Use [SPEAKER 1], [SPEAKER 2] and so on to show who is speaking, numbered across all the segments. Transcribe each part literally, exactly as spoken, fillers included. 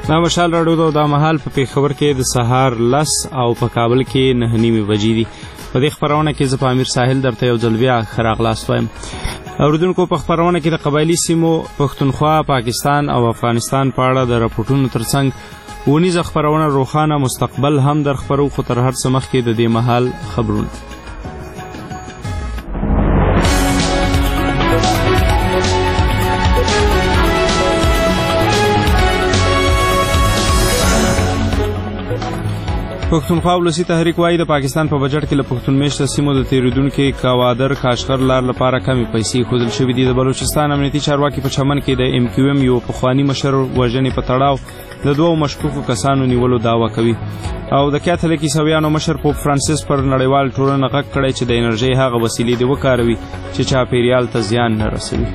[SPEAKER 1] دا مشال راډیو دا مهال په پېښور کې د سهار لس او په کابل کې نهه نیمې بجې دي. په دې خپرونه کې زه په امیر ساحل درته یو ځل بیا ښه راغلاست وایم. اورېدونکو په خپرونه کې د قبایلي سیمو پښتونخوا، پاکستان او افغانستان په اړه د راپورټونو ترڅنګ ونیزه خپرونه روښانه مستقبل هم در خپرو، خو تر هر څه مخکې د دې مهال خبرونه. پښتونخوا ولسي تحریک وایي د پاکستان په بجټ کې له پښتون میشته سیمو د تېرېدونکي کوادر کاشغر لار لپاره کمې پیسې ښودل شوي دي. د بلوچستان امنیتي چارواکي په چمن کې د ایم کیو ایم یو پخواني مشر وژنې په تړاو د دوو مشکوکو کسانو نیولو دعوه کوي او د کاتولیک عیسویانو مشر پوپ فرانسیس پر نړیوال ټولنه غږ کړی چې د انرژۍ هغه وسیلې دې وکاروي چې چاپېریال ته زیان نه رسوي.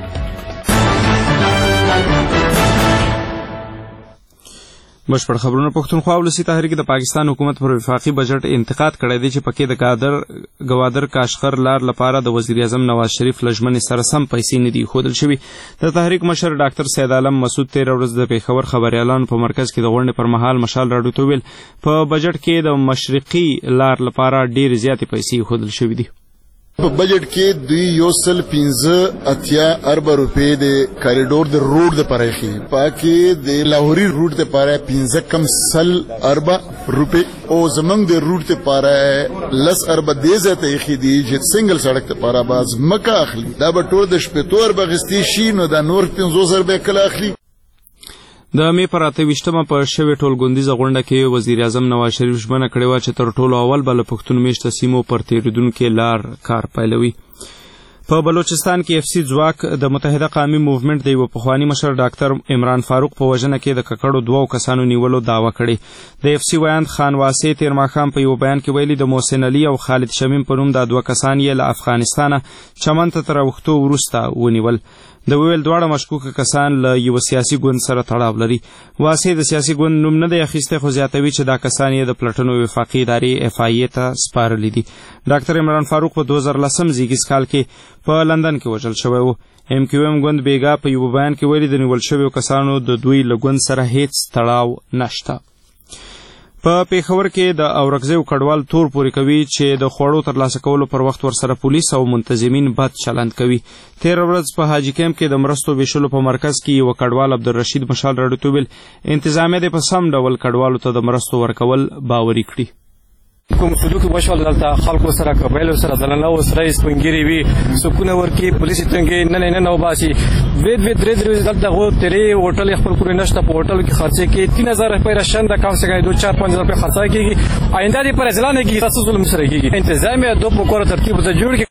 [SPEAKER 1] بشپړ خبرونه. پښتونخوا ولسي تحریک د پاکستان حکومت پر وفاقي بجټ انتقاد کړی دی چې پکې د ګادر ګوادر کاشغر لار لپاره د وزیر اعظم نواز شریف له ژمنې سره سم پیسې نه دي ښودل شوي. د تحریک مشر ډاکټر سید عالم مسعود تېره ورځ د پېښور خبریالانو په مرکز کې د غونډې پر مهال مشال راډیو ته ویل په بجټ کې د مشرقي لار لپاره ډېرې زیاتې پیسې ښودل شوي دي.
[SPEAKER 2] په بجټ کې دوی یو سل پنځه اتیا اربه روپۍ د کاریډور د روډ دپاره ایښي، پاکې د لاهوري روډ دپاره پنځه کم سل اربه روپۍ او زمونږ د روډ دپاره لس اربه دې ځای ته ایښي دي چې سنګل سړک دپاره به ځمکه اخلي. دا به ټول د شپېتو اربه اخیستې شي، نو دا نور پنځوس اربه کله اخلي.
[SPEAKER 1] د مې پر اته ویشتمه په شوې ټولګوندیزه غونډه کې وزیر اعظم نواز شریف ژمنه کړې وه چې تر ټولو اول به له پښتون میشته سیمو پر تېرېدونکي لار کار پیلوي. په بلوچستان کې اف سی ځواک د متحده قومي موومنټ د یوه پخواني مشر ډاکټر عمران فاروق په وژنه کې د ککړو دوو کسانو نیولو دعوه کړې. د اف سی ویاند خان واسع تېر ماښام په یو بیان کې ویلي د محسن علي او خالد شمیم په نوم دا دوه کسان یې له افغانستانه چمن ته تر اوښتو وروسته ونیول. د ویل دواړه مشکوکه کسان له یوه سیاسي ګوند سره تړاو لري. واسع د سیاسي ګوند نوم نه دی اخیستی، خو زیاتوي چې دا کسان یې د پلټنو وفاقي ادارې اف آی ای ته سپارلي دي. ډاکټر عمران فاروق په دوه زره لسم زیږیز کال کې په لندن کې وژل شوی و. ایم کیو ایم ګوند بیګا په یوه بیان کې ویلي د نیول شویو کسانو د دوی له ګوند سره هیڅ تړاو نشته. په پېښور کې د اورکزیو کډوال تور پورې کوي چې د خوړو ترلاسه کولو پر وخت ورسره پولیس او منتظمین بد چلند کوي. تېره ورځ په حاجي کیمپ کې د مرستو ویشلو په مرکز کې یوه کډوال عبدالرشید مشال راډیو ته ویل انتظامیه دې په سم ډول کډوالو ته د مرستو ورکول باوري کړي.
[SPEAKER 3] کوم سلوک وشول دلته خلکو سره قبایلو سره دلنه سره سپنګیري وي سکونه ورکي پولیس څنګه نه نه نو باسي وید وید درې درې دلته غو تیرې هوټل خپل کور نشته په هوټل کې خرچه کې تین هزار روپۍ راشن د کم څه کې دو چار پنځه هزار روپۍ خرچه کیږي. آینده دې پر ځلانه کې تاسو ظلم سره کیږي. انتظامیه دوه مقرره ترتیب ته جوړ.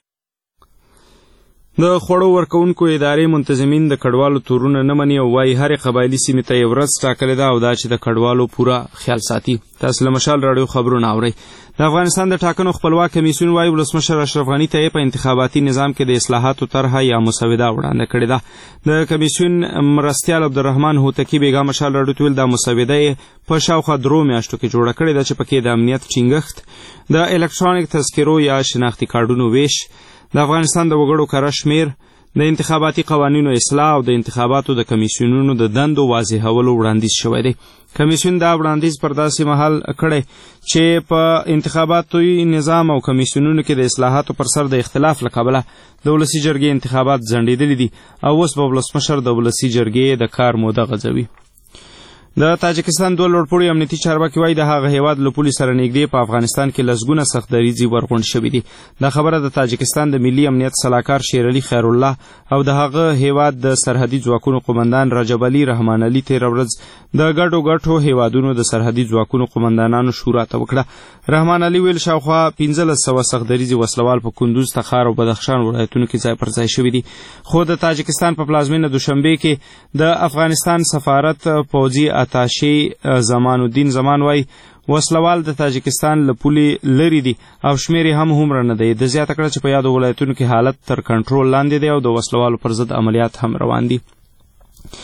[SPEAKER 3] د خوړو ورکوونکو ادارې منتظمین د کډوالو تورونه نه مني او وایي هرې قبایلي سیمې ته یې ورځ ټاکلې ده او دا چې د کډوالو پوره خیال ساتي. تاسو له مشال راډیو خبرونه اورئ. د افغانستان د ټاکنو خپلواک کمیسیون وایي ولسمشر اشرف غني ته یې په انتخاباتي نظام کې د اصلاحاتو طرحه یا مسوده وړاندې کړې ده. د کمیسیون مرستیال عبدالرحمن هوتکي بیګا مشال راډیو ته ویل دا مسوده یې په شاوخوا درو میاشتو کې جوړه کړې ده چې پکې د امنیت ټینګښت، د الکترونیک تذکرو یا شناختي کارډونو ویش، د افغانستان د وګړو کره شمیر، د انتخاباتي قوانینو اصلاح او د انتخاباتو د کمیسیونونو د دندو واضحولو وړاندیز شوی دی. کمیسیون دا وړاندیز پر داسې مهال کړی چې په انتخاباتي نظام او کمیسیونونو کې د اصلاحاتو پر سر د اختلاف له کبله د ولسي جرګې انتخابات ځنډېدلي دي او اوس به ولسمشر د ولسي جرګې د کار موده غځوي. د تاجکستان دوه لوړپوړي امنیتي چارواکي وایي د هغه هیواد له پولې سره نږدې په افغانستان کې لسګونه سخت دریځې ورغونډ شوي دي. دا خبره د تاجکستان د ملي امنیت سلاکار شیر علي خیرالله او د هغه هیواد د سرحدي ځواکونو قمندان رجب علي رحمان علي تېره ورځ د ګډو ګټو هیوادونو د سرحدي ځواکونو قمندانانو شورا ته وکړه. رحمان علي ویل شاوخوا پنځلس سوه سخت دریځې وسلوال په کندوز، تخار او بدخشان ولایتونو کې ځای پر ځای شوي دي. خو د تاجکستان په پلازمینه دوشنبې کې د افغانستان سفارت پوځي اتاشي زمان الدین زمان وای وسلوال د تاجکستان له پولې لري دي او شمیر هم هومره نه دی. د زیاته کړه چې په یادو ولایتونو کې حالت تر کنټرول لاندې دی او د وسلوالو پر ضد عملیات هم روان دي.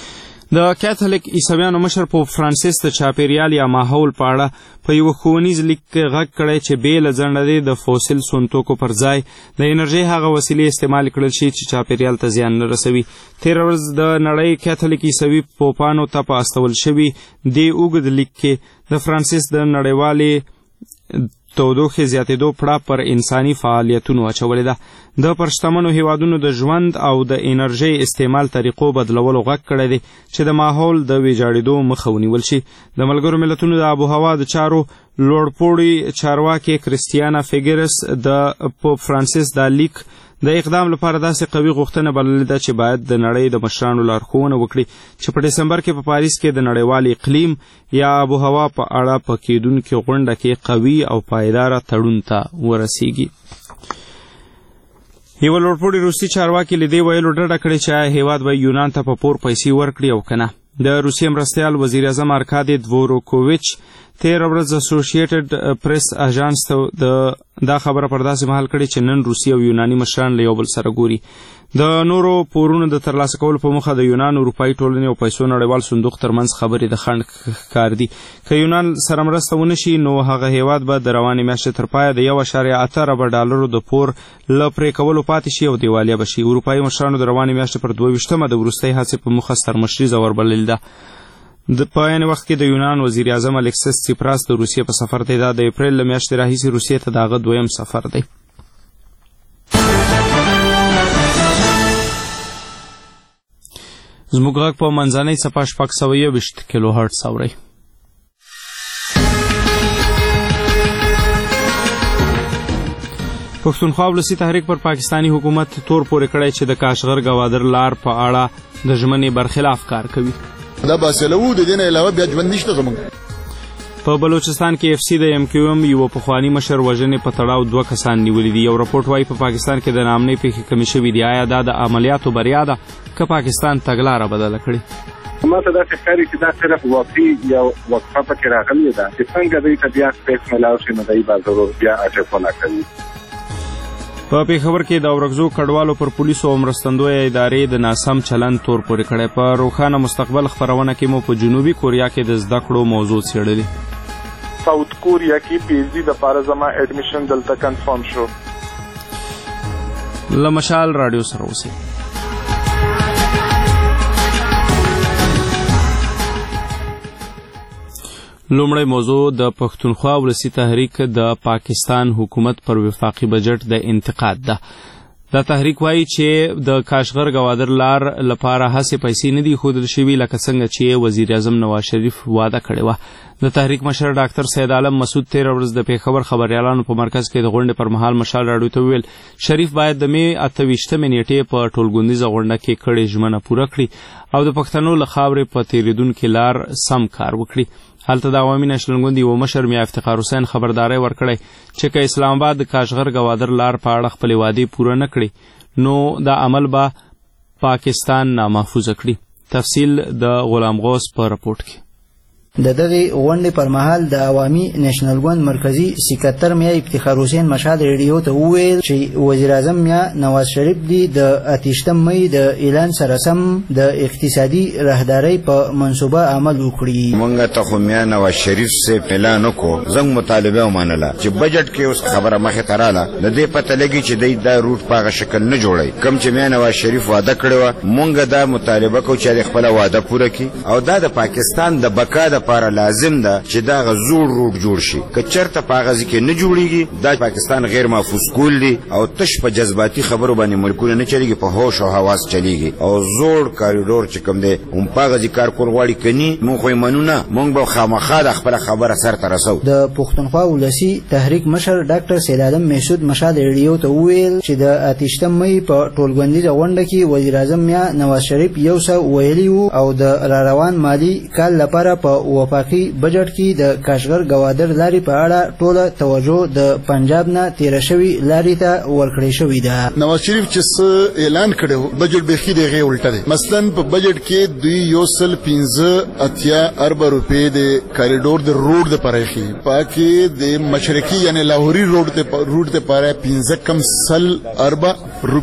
[SPEAKER 1] د کاتولیک عیسویانو مشر پوپ فرانسیس د چاپیریال یا ماحول په اړه په یو ښوونیز لیک کې غږ کړی چې بې له ځنډه دی د فوسیل سونتوکو پر ځای د انرژۍ هغه وسیلې استعمال کړل شي چې چاپیریال ته زیان نه رسوي. تېره ورځ د نړۍ کاتولیک عیسوي پوپانو ته په استول شوي دې اوږد لیک کې د فرانسیس د نړیوالې تودوخې زیاتېدو پړه پر انساني فعالیتونو اچولې ده. د پر شتمنو هیوادونو د ژوند او د انرژۍ استعمال طریقو بدلولو غږ کړی دی چې د ماحول د ویجاړېدو مخه ونیول شي. د ملګرو ملتونو د آب و هوا د چارو لوړپوړي چارواکي کریستیانا فیګرس د پوپ فرانسیس دا لیک د اقدام لپاره داسې قوي غوښتنه بللې ده چې باید د نړۍ د مشرانو لارښوونه وکړي چې په ډسمبر کې په پاریس کې د نړیوال اقلیم یا آب و هوا په اړه په کېدونکې غونډه کې قوي او پایداره تړون ته ورسیږي. یوه لوړپوړي روسي چارواکي له دې ویلو ډډه کړې چې آیا هېواد به یونان ته په پور پیسې ورکړي او که نه. د روسیې مرستیال وزیر اعظم ارکادي دوروکوویچ تېره ورځ اسوسییټډ پریس اژانس ته دا خبره پر داسې مهال کړې چې نن روسي او یوناني مشران له یو بل سره ګوري. د نورو پورونو د ترلاسه کولو په موخه د یونان اروپایي ټولنې او پیسو نړیوال صندوق ترمنځ خبرې د خنډ ښکار دي. که یونان سره مرسته ونه شي نو هغه هیواد به د روانې میاشتې تر پایه د یو اعشاریه اته اربه ډالرو د پور له پرې کولو پاتې شي او دیوالیه به شي. اروپایي مشرانو د روانې میاشتې پر دوه ویشتمه د وروستۍ هڅې په موخه سرمشریزه وربللې ده. د په عین وخت کې د یونان وزیر اعظم الکسیس سیپراس د روسیې په سفر دی. دا د اپریل له میاشتې راهیسې روسیې ته د هغه دویم سفر دی. زموږ غږ په منځنۍ څپه شپږ سوه یوویشت کیلو هرټز اورئ. پښتونخوا ولسي تحریک پر پاکستانی حکومت تور پورې کړی چې د کاشغر ګوادر لار په اړه د ژمنې برخلاف کار کوي.
[SPEAKER 2] دا باسلو د دې نه علاوه بیا ژوند نشته زموږ.
[SPEAKER 1] په بلوچستان کې اف سی د ایم کیو ایم یو پخوانی مشر وژنې په تړاو دوه کسان نیولي دي. یو راپورټ وایي په پاکستان کې د ناامنۍ پیښې کمې شوي دي. آیا دا د عملیاتو بریا ده که پاکستان تګلاره بدله کړې؟
[SPEAKER 4] ما ته داسې ښکاري چې دا صرف واقعي یو وقفه پکې راغلې ده چې څنګه دوی ته بیا سپیس میلاو شي نو دوی به ضرور بیا اټکونه کوي.
[SPEAKER 1] په پیښور کې د اورکزو کډوالو پر پولیسو او مرستندویه ادارې د ناسم چلند تور پورې کړی. په روښانه مستقبل خپرونه کې مو په جنوبي کوریا کې د زده کړو موضوع څېړلې.
[SPEAKER 5] ساوث کوریا کې پی ایچ ډي دپاره زما اډمیشن دلته کنفرم شو.
[SPEAKER 1] له مشال راډیو سره اوسئ. لومړی موضوع د پښتونخوا ولسي تحریک د پاکستان حکومت پر وفاقي بجټ د انتقاد ده. دا تحریک وایي چې د کاشغر ګوادر لار لپاره هڅې پیسې نه دي ښودل شوي لکه څنګه چې وزیر اعظم نواز شریف وعده کړې وه. د تحریک مشر ډاکټر سید عالم مسعود تېره ورځ د پېښور خبریالانو په مرکز کې د غونډې پر مهال مشال راډیو ته وویل شریف باید د مې اته ویشتمې نیټې په ټولګونیزه غونډه کې کړې ژمنه پوره کړي او د پښتنو له خاورې په تېرېدونکې لار سم کار وکړي. هلته د عوامي نېشنل ګوند یو مشر میا افتخار حسین خبرداری ورکړی چې که اسلام آباد د کاشغر ګوادر لار په اړه خپلې وعدې پوره نه کړي نو دا عمل به پاکستان نامحفوظه کړي. تفصیل د غلام غوث په رپورټ کې.
[SPEAKER 6] د دغه غونډې پر مهال د عوامي نېشنل ګوند مرکزی سکرټر میا افتخار حسین مشهد ریډیو ته وویل چې وزیر اعظم میا نواز شریف دی د اتیشتم مې د اعلان سره سم د اقتصادي راهدارۍ په منصوبه عمل وکړي.
[SPEAKER 7] مونږ ته خو میا نواز شریف سے اعلان وکړو زنګ مطالبه ومنله چې بجټ کې اوس خبره مخې ته رااله د دې پته لګي چې دی دا روټ په هغه شکل نه جوړوي کوم چې میا نواز شریف وعده کړې وه. مونږ دا مطالبه کوو چې خپله وعده پوره کړي او دا د پاکستان د بقا د لپاره لازم ده چې دا غزور روټ جوړ شي. که چرته په هغه ځای کې نه جوړیږي دا پاکستان غیر محفوظ کول دي او تش په جذباتي خبرو باندې ملکونه نه چلیږي په هوش او حواس چلیږي او زوړ کاریډور چې کوم دی هم په هغه ځای کار کول غواړي کني مونږ خو یې منو نه. مونږ به خامخا د خپله خبره سرته رسو.
[SPEAKER 6] د پښتونخوا ولسي تحریک مشر ډاکټر سید عالم مسعود مشهد ریډیو ته وویل چې د اتیشتم مې په ټولګونیزه غونډه کې وزیر اعظم میا نواز شریف یو څه ویلي وو او د راروان مالي کال لپاره په وفاقي بجټ کې د کاشغر ګوادر لارې په اړه ټوله توجه د پنجاب نه تیره شوي لارې ته ورکړې شوې ده.
[SPEAKER 2] نواز شریف چې څه اعلان کړی بجټ بیخي د هغې الټه دی. مثلا په بجټ کې دوی یو سل پنځه اتیا اربه روپۍ د کاریډور د روډ دپاره ایښي. په هغه کې د مشرقي یعنې لاهوري روډ دپاره پنځه کم سل اربه روپۍ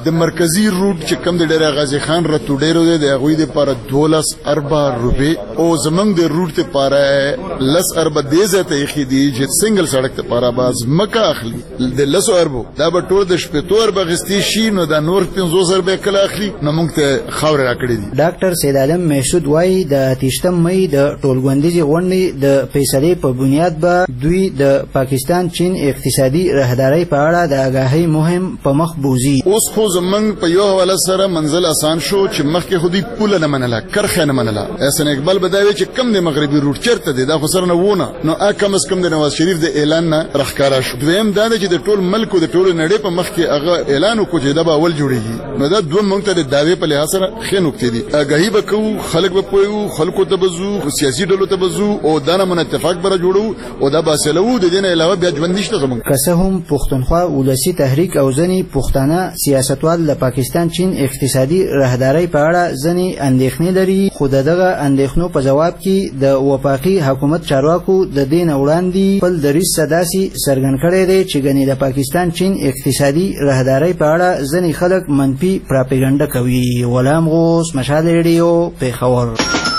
[SPEAKER 2] د مرکزی روټ چې کم د ډیر غازی خان راتو ډیرو دی د غوی د لپاره دولس اربع روپے او زمنګ د روټ ته لپاره لس اربع دیزه ته خېدي چې سنگل سړک ته لپاره باز مکه اخلي د لسو اربو دا به ټول د شپې تور بغستی شي نو د نور پنځوس روپے کله اخلي نو موږ ته خاور راکړي دي.
[SPEAKER 6] ډاکټر سید عالم محسود وايي د اتیشتم مئی د ټولګوندیزي غونډې د فیصلې په بنیاد به دوی د پاکستان چین اقتصادي راهداري په اړه د آگاهی مهم په مخ بوزي.
[SPEAKER 2] اوس خو زمنګ په یو حواله سره منزل آسان شو چې مخکې خودي پوله نه منله کرخه نه منله. احسن اقبال بداوي چې کم د مغربي روټ چرته دی دا خو سره نه وونه نو ا کم اس کم د نواز شریف د اعلان نه رخکارا شو. دویم دا چې د ټول ملک او د ټول نړۍ په مخ کې هغه اعلان وکړي چې دا به اول جوړیږي نو دا دوه مونږ ته د داوی په لحاظ سره ښه نکته دي. آگاهی وکړو خلک به پوهیو خلکو ته بزو سیاسي ډلو ته بزو او دا نه من اتفاق بره جوړو او دا باسلو د دې نه علاوه بیا ژوند نشته زمونږ.
[SPEAKER 6] که څه هم پښتونخوا ولسی تحریک او ځنی پښتانه سیاستوال د پاکستان چین اقتصادي راهداري په اړه ځنی اندېښنې لري خو دغه اندېښنو په جواب کې د وفاقي حکومت چارواکو د دین وړاندې خپل دریځ صداسي څرګند کړی دی چې ګنې د پاکستان چین اقتصادي راهداري په اړه ځنی خلک منفي پراپګاندا کوي. غلام غوث مشال ریډیو پیښور.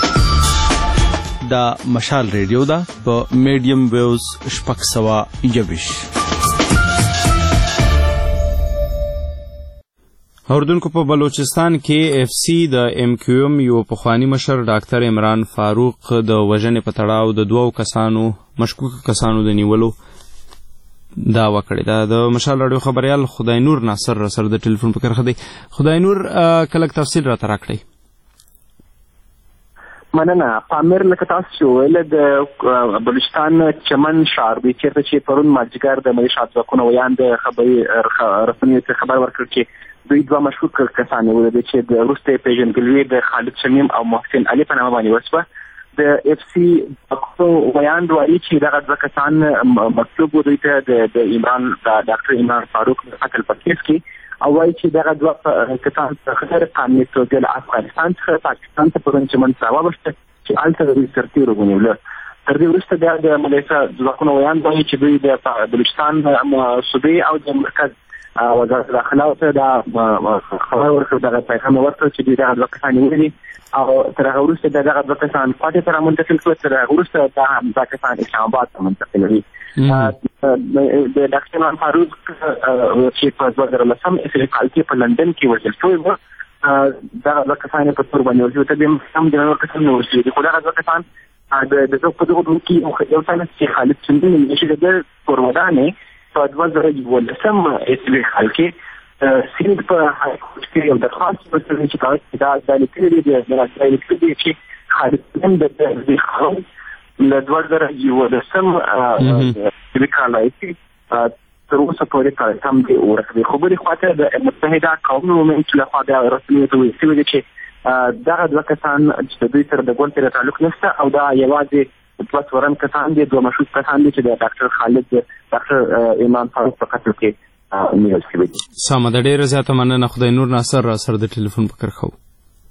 [SPEAKER 1] دا مشال ریډیو دا په میډیم ویوز شپږ سوه یوویش. اوردونکو په بلوچستان کې اف سی د ایم کیو ایم یو پخوانی مشر ډاکټر عمران فاروق د وژنې په تړاو د دوو کسانو مشکوک کسانو د نیولو دعوه کړې ده. د مشال راډیو خبريال خدای نور ناصر سره د ټلیفون په کرخه دی. خدای نور کله تفصیل راته راکړئ.
[SPEAKER 8] مننه. پامیر لکه تاسو چې ویل د بلوچستان چمن ښار دی چېرته چې پرون مازدیګر د ملي شات ځواکونو ویان د خبري رسنیو ته خبر ورکړ چې دوی دوه مشکوک کسان ولري چې د وروسته پیژندګلوي د خالد شمیم او محسن علي په نامه باندې وسوه. د اف سی ویان دوی چې دغه دوه کسان مطلوب دوی ته د عمران د ډاکټر عمران فاروق قتل په کیس کې او وايي چې دغه دوه کسان غیر قانوني توګه له افغانستان څخه پاکستان ته پرون چې منځ راوښته چې هلته د دوی سرتیرو ونیوله. تر دې وروسته بیا د ملیشه ځواکونو ویان وايي چې دوی د بلوچستان صوبې او د مرکز وزارت داخله ته دا خبر ورکړ دغه پیغام ورکړ چې دغه دوه کسان ونیولي او تر هغه وروسته دغه دوه کسان پاتې ته رامنتقل کړل. تر هغه وروسته دا دوه کسان اسلام آباد ته منتقلوي. د ډاکټر عمران فاروق چې په دوه زره لسم اسرائیل کې په لندن کې وژل شوی و دغه دوه کسان په تور باندې وژل ته هم د نور کسان نه وژل دي خو دغه دوه کسان د دغه په دغه کې یو څه چې خالد شمیم نشي د تور ودانې په دوه زره یولسم اسرائیل کې سیند په های کورټ کې یو درخواست ورکړل چې کاوه دا د لیکلي دی د اسرائیل کې چې خالد شمیم د دې خاوند له دوه زره یولسم د کالای کې تر اوسه پورې کار هم دی ورکړي. خبرې خواته د متحده قومونو مومنټ له خوا د رسمي توګه ویل چې دغه دوه کسان چې دوی سره د ګوند سره تعلق نشته او دا یوازې دوه څورن کسان دي دوه مشهور کسان دي چې د ډاکټر خالد ډاکټر عمران فاروق په قتل کې نیول شوي دي.
[SPEAKER 1] سمه ده. ډېره زیاته مننه. خدای نور ناصر را سره د ټلیفون په کرښه و.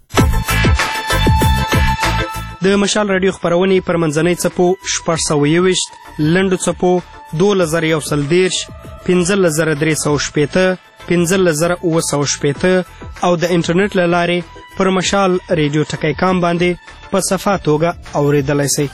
[SPEAKER 9] د مشال راډیو خپرونې پر منځنۍ څپو شپږ سوه یوویشت لنډو څپو دولس زره یو سل دېرش پنځلس زره درې سوه شپېته پنځلس زره اووه سوه شپېته او د انټرنیټ له لارې پر مشال ریډیو ټکی کام باندې په صفا توګه اورېدلی شئ.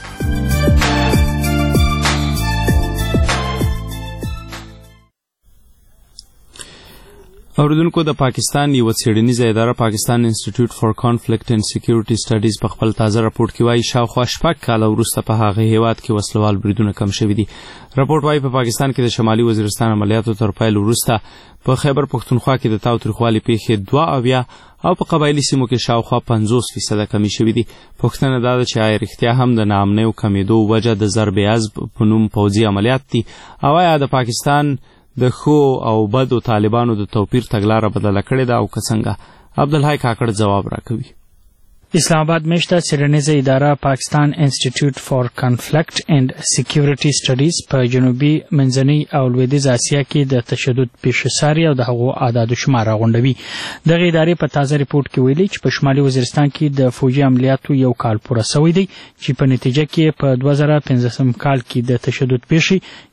[SPEAKER 1] اوریدونکو د پاکستان یو څېړنیزه اداره پاکستان انسټیټیوټ فار کانفلیکټ اینڈ سکیورټي سټډیز په خپل تازه راپورټ کې وایي شاوخوا شپږ کاله وروسته په هغه هیواد کې وسلوال بریدونه کم شوي دي. راپورټ وایي په پاکستان کې د شمالي وزیرستان عملیاتو تر پیل وروسته په خیبر پښتونخوا کې د تاوتریخوالي پیښې دوه اویا او په قبایلي سیمو کې شاوخوا پنځوس فیصده کمی شوي دي. پوښتنه دا ده چې آیا رښتیا هم د ناامنیو کمیدو وجه د ضرب عزب په نوم پوځي عملیات دي او آیا د پاکستان د خو او بدو طالبانو د توپیر تګلاره بدله کړې ده او که څنګه؟ عبدالحی کاکړ ځواب راکوي.
[SPEAKER 10] اسلام آباد میشته څېړنیزه اداره پاکستان انسټیټیوټ فار کانفلیکټ اینډ سکیورټي سټډیز په جنوبي منځنۍ او لویدیځ اسیا کې د تشدد پیښې څاري او د هغو اعداد و شمار راغونډوي. دغه ادارې په تازه ریپورټ کې ویلي چې په شمالي وزیرستان کې د فوجي عملیاتو یو کال پوره سوی دی چې په نتیجه کې په دوه زره پنځلسم کال کې د تشدد پیښې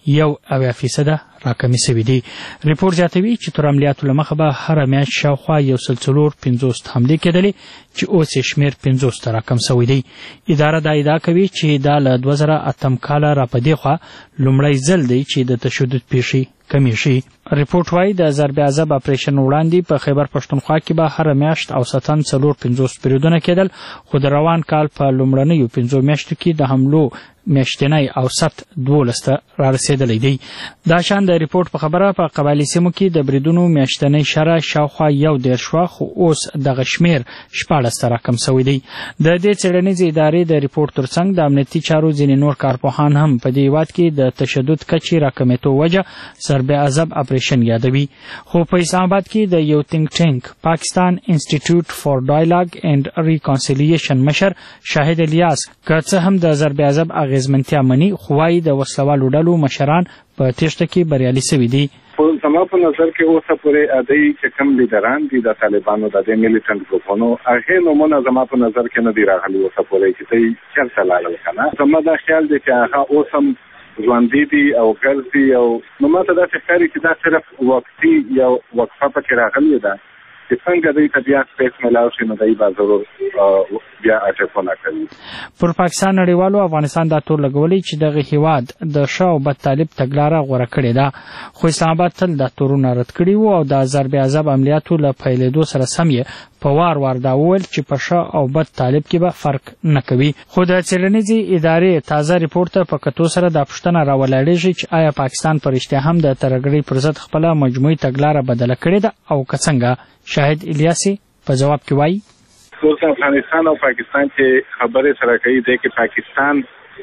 [SPEAKER 10] یو اویا فیصده راکمې سوي دي. ریپورټ زیاتوي چې تر عملیاتو له مخه به هره میاشت شاوخوا یو سل څلور پنځوس حملې کېدلې چې اوس یې شمېر پنځوس ته راکم سوی دی. اداره دا ادعا کوي چې دا له دوه زره اتم کاله را په دې خوا لومړی ځل دی چې د تشدد پیښې کمی شي. ریپورټ وایي د ضرب عذاب اپریشن وړاندې په خیبر پښتونخوا کې به هره میاشت اوسطاً څلور پنځوس پیریدونه کېدل، خو د روان کال په لومړنیو پنځو میاشتو کې د حملو میاشتنی اوسط دولس ته رارسېدلی دی. دا شان د ریپورټ په خبره په قبایلي سیمو کې د بریدونو میاشتنی شرح شاوخوا یو دېرش وه، خو اوس دغه شمېر شپاړس ته راکم سوی دی. د دې څېړنیزې ادارې د ریپورټ ترڅنګ د امنیتي چارو ځینې نور کارپوهان هم په دې هېواد کې د تشدد کچې راکمېدو وجه ضرب عذاب اپریشن یادوي. خو په اسلام آباد کې د یو تینک ټینک پاکستان انسټیټیوټ فار ډایلاګ اینڈ ریکانسیلیشن مشر شاهد الیاس که څه هم د ضرب عذاب اغېزمنتیا مني، خو وایي د وسلوالو ډلو مشران په تېښته کې بریالي سوي دي.
[SPEAKER 4] زما په نظر کې اوسه پورې ادي چې کوم لیډران دي د طالبانو د دې میلیټنټ ګروپونو هغه نومونه زما په نظر کې نه دي راغلي اوسه پورې چې دوی چېرته لاړل که نه. زما دا خیال دی چې هغه اوس هم ژوندي دي او ګرځي او نو ماته داسې ښکاري چې دا صرف وقتي یو وقفه پکې راغلې ده چې څنګه دوی ته بیا سپیس میلاو شي نو دوی به ضرور بیا اټکونه کوي.
[SPEAKER 10] پر پاکستان نړیوالو افغانستان دا تور لګولی چې دغه هیواد د ښه او بد طالب تګلاره غوره کړې ده، خو اسلام آباد تل دا تورونه رد کړي وو او د ضرب عذاب عملیاتو له پیلېدو سره سم یې په وار وار دا وویل چې په ښه او بد طالب کې به فرق نه کوي. خو د څېړنیزې ادارې تازه ریپورټ ته په کتو سره دا پوښتنه راولاړېږي چې آیا پاکستان په رښتیا هم د ترهګرۍ پر ضد خپله مجموعي تګلاره بدله کړې ده او که څنګه؟ شاهد الیاسي په جواب کې وایي
[SPEAKER 4] اوس افغانستان او پاکستان چې خبرې سره کوي دی کې پاکستان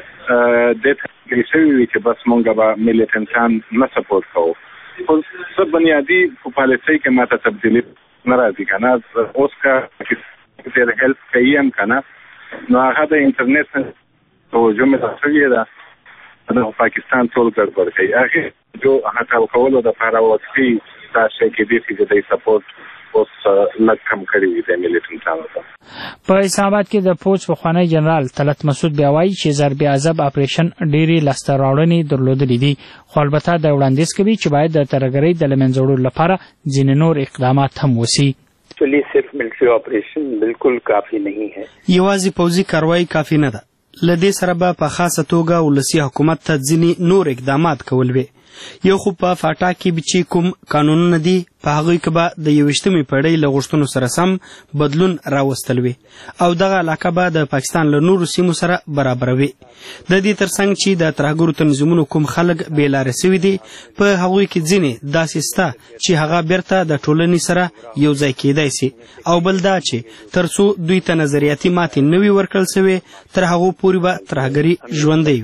[SPEAKER 4] د دې شوي وي چې بس مونږ به میلیټنټان نه سپورټ کوو، خو څه بنیادي په پالیسۍ کې ماته تبدیلي نه راځي که نه. اوس که پاکستان ډېر هیلپ کوي هم که نه نو هغه د انټرنیټ نه توجه مې ته شوې ده د پاکستان ټول ګډوډ کوي. هغې جو هټاو کولو دپاره وقتي دا شی کېدای شي چې دی سپورټ اوس لږ کم کړي وي د میلیټنټانو ته.
[SPEAKER 10] په اسلام آباد کې د پوځ پخوانی جنرال طلعت مسعود بیا وایي چې ضرب عذاب اپریشن ډېرې لاسته راوړنې درلودلې دي، خو البته دا وړاندیز کوي چې باید د ترهګرۍ د له منځه وړلو لپاره ځینې نور اقدامات هم وسي.
[SPEAKER 11] صرف ملټري اپریشن بالکل کافي نه ہے،
[SPEAKER 9] یوازې پوځي کاروایی کافي نه ده. له دې سره به په خاصه توګه ولسي حکومت ته ځینې نور اقدامات کول وي. یو خو په فاټا کې چې کوم قانونونه دي په هغوی کې به د یوویشتمې پېړۍ له غوښتنو سره سم بدلون راوستل وي او دغه علاقه به د پاکستان له نورو سیمو سره برابروي. د دې ترڅنګ چې د ترهګرو تنظیمونو کوم خلک بې لارې سوي دي په هغوی کې ځینې داسې سته چې هغه بیرته د ټولنې سره یو ځای کېدای سي، او بل دا چې تر څو دوی ته نظریاتي ماتې نه وي ورکړل سوې تر هغو پورې به ترهګري ژوندی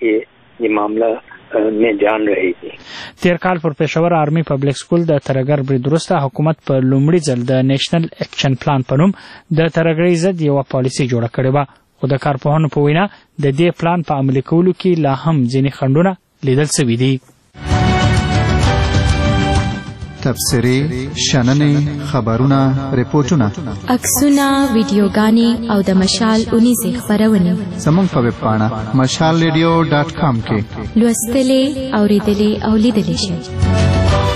[SPEAKER 9] وي.
[SPEAKER 10] جان رہی تھی. تیر کال پر پېښور آرمي پبلک سکول د ترهګر برید وروسته حکومت په لومړي ځل د نیشنل اکشن پلان په نوم د ترهګرۍ ضد یوه پالیسي جوړه کړې وه، خو د کارپوهانو په وینا د دې پلان په عملي کولو کې لا هم ځینې خنډونه لیدل سوي دي.
[SPEAKER 12] تبصرې، شننې، خبرونه، ریپورټونه،
[SPEAKER 13] عکسونه، ویډیوګانې او د مشال اونیزې خپرونې
[SPEAKER 12] زموږ په ویب پاڼه مشال ریډیو ډاټ کام کې
[SPEAKER 13] لوستلې، اورېدلې او لیدلې شئ.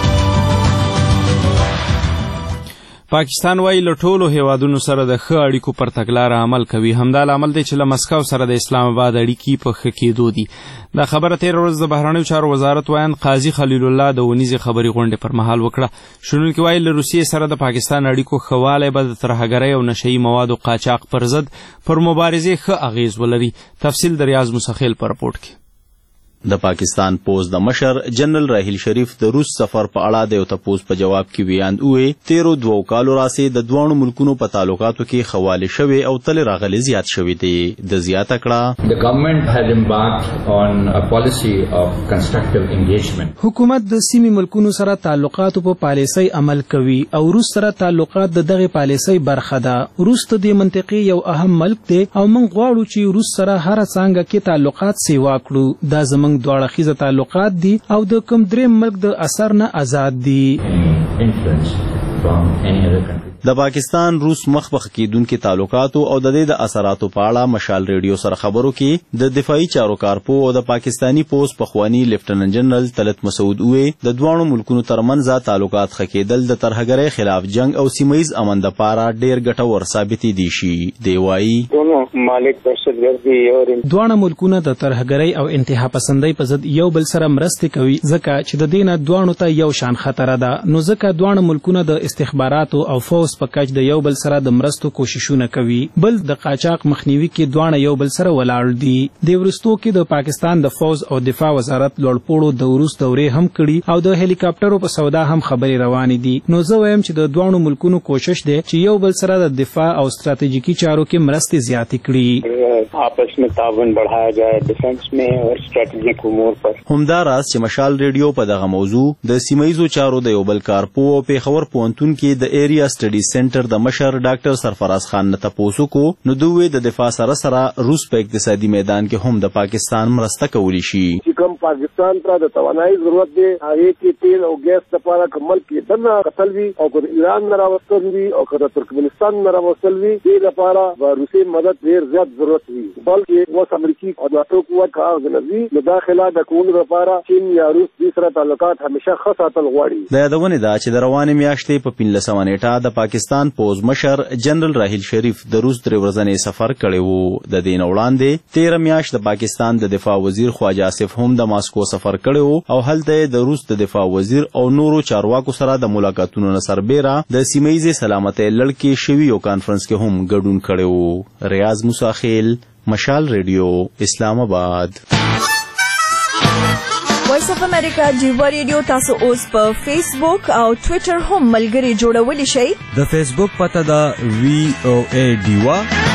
[SPEAKER 1] پاکستان وایي له ټولو هیوادونو سره د ښه اړیکو پر تګلاره عمل کوي. همدا لامل دی چې له مسکو سره د اسلام آباد اړیکې په ښه کېدو دي. دا خبره تېره ورځ د بهرنیو چارو وزارت ویاند قاضي خلیل الله د اونیزې خبري غونډې پر مهال وکړه. شنونکي وایي له روسیې سره د پاکستان اړیکو ښه والی به د ترهګرۍ او نشه یي موادو قاچاق پر ضد پر مبارزې ښه اغیز ولري. تفصیل د ریاض مسخیل په رپورټ کې.
[SPEAKER 14] د پاکستان پوز د مشر جنرال راحیل شریف د روس سفر په اړه د یو تپوس په جواب کې ویاند وویل تیرو دوو کالو راځي د دوه ملکونو په تعلقاتو کې خواله شوي او تل راغلي زیات شوي دي. د زیاته کړه
[SPEAKER 15] The government has embarked on a policy of constructive engagement.
[SPEAKER 16] حکومت د سیمې ملکونو سره تعلقاتو په پالیسۍ عمل کوي او روس سره تعلقات د دغه پالیسۍ برخه ده. روس ته د منطقې یو اهم ملک دی او موږ غواړو چې روس سره هر څنګه کې تعلقات سیوا کړو. دا زموږ دواړه خیزه تعلقات دي او د کوم دریم ملک د اثر نه آزاد دي.
[SPEAKER 14] د پاکستان روس مخبخ کیدونکو تعلقاتو او د دې د اثراتو په اړه مشال ریډیو سره خبرو کې د دفاعي چارو کارپو او د پاکستانی پوس پخوانی لیفټننټ جنرال طلعت مسعود وې د دوه ملکونو ترمنځ تعلقات خکېدل د ترهګرۍ خلاف جنگ او سیمایز امن د پاره ډېر ګټور ثابت دي شي دی وایي
[SPEAKER 11] مالک دهشتګردي او
[SPEAKER 16] دوه ملکونه د ترهګرۍ او انتها پسندۍ په ضد یو بل سره مرسته کوي ځکه چې د دینه دوه ته یو شان خطر ده نو ځکه دوه ملکونه د استخباراتو او فوز په کچ د یو بل سره د مرستو کوششونه کوي بل د قاچاق مخنیوي کې دوه یو بل سره ولاړ دي د ورستو کې د پاکستان د فوز او دفاع وزارت لوړپوړو د روس دورې هم کړي او د هلیکاپټرو په سودا هم خبري روانې دي نو زه وایم چې د دوه ملکونو کوشش دی چې یو بل سره د دفاع او ستراتیژیکي چارو کې مرستې زیاتې کړي
[SPEAKER 11] आपस में ताउन बढ़ाया जाए डिफेंस में और स्ट्रेटेजिक امور पर
[SPEAKER 14] همدا راز چې مشال ریډیو په دغه موضوع د سیمایزو چارو د یو بل کارپو او پیښور پوهنتون کې د ایریا سټډي سنټر د مشر ډاکټر سرفراز خان نه تاسو کو نو دوی د دفاع سره سره روس په اقتصادي میدان کې هم د پاکستان مرسته کولی شي
[SPEAKER 17] چې کوم پاکستان ته د توانایي ضرورت دی هغه کې تیل او ګیس لپاره کمل کې دنه قتل وی او د ایران نه راوستل وی او د ترکمنستان نه راوستل وی د لپاره د روسي مدد ډیر زیات ضرورت وی بلکې اوس امریکای او ناتو قوت کار غنوي د داخله د کول لپاره چین یا روس د سره تعلقات همیشه خاصه غواړي
[SPEAKER 14] د یادونه ده چې د روانې میاشتې په پنځلسمه نیټه د پاکستان پوز مشر جنرال راحیل شریف د روس درې ورځې سفر کړی وو د دین وړاندې تیره میاشت د پاکستان د دفاع وزیر خواجه آصف هم د ماسکو سفر کړی وو او هلته د روس د دفاع وزیر او نورو چارواکو سره د ملاقاتونو نه سربېره د سیمایي سلامتۍ لړ شوی یو کانفرنس کې هم ګډون کړی وو ریاض موساخیل مشال ریډیو اسلام آباد
[SPEAKER 18] وایس اف امریکا جیوا ریډیو تاسو اوس په فیسبوک او ټوئیټر هم ملګري جوړولی شئ
[SPEAKER 19] د فیسبوک پته ده وی او ای ډیوا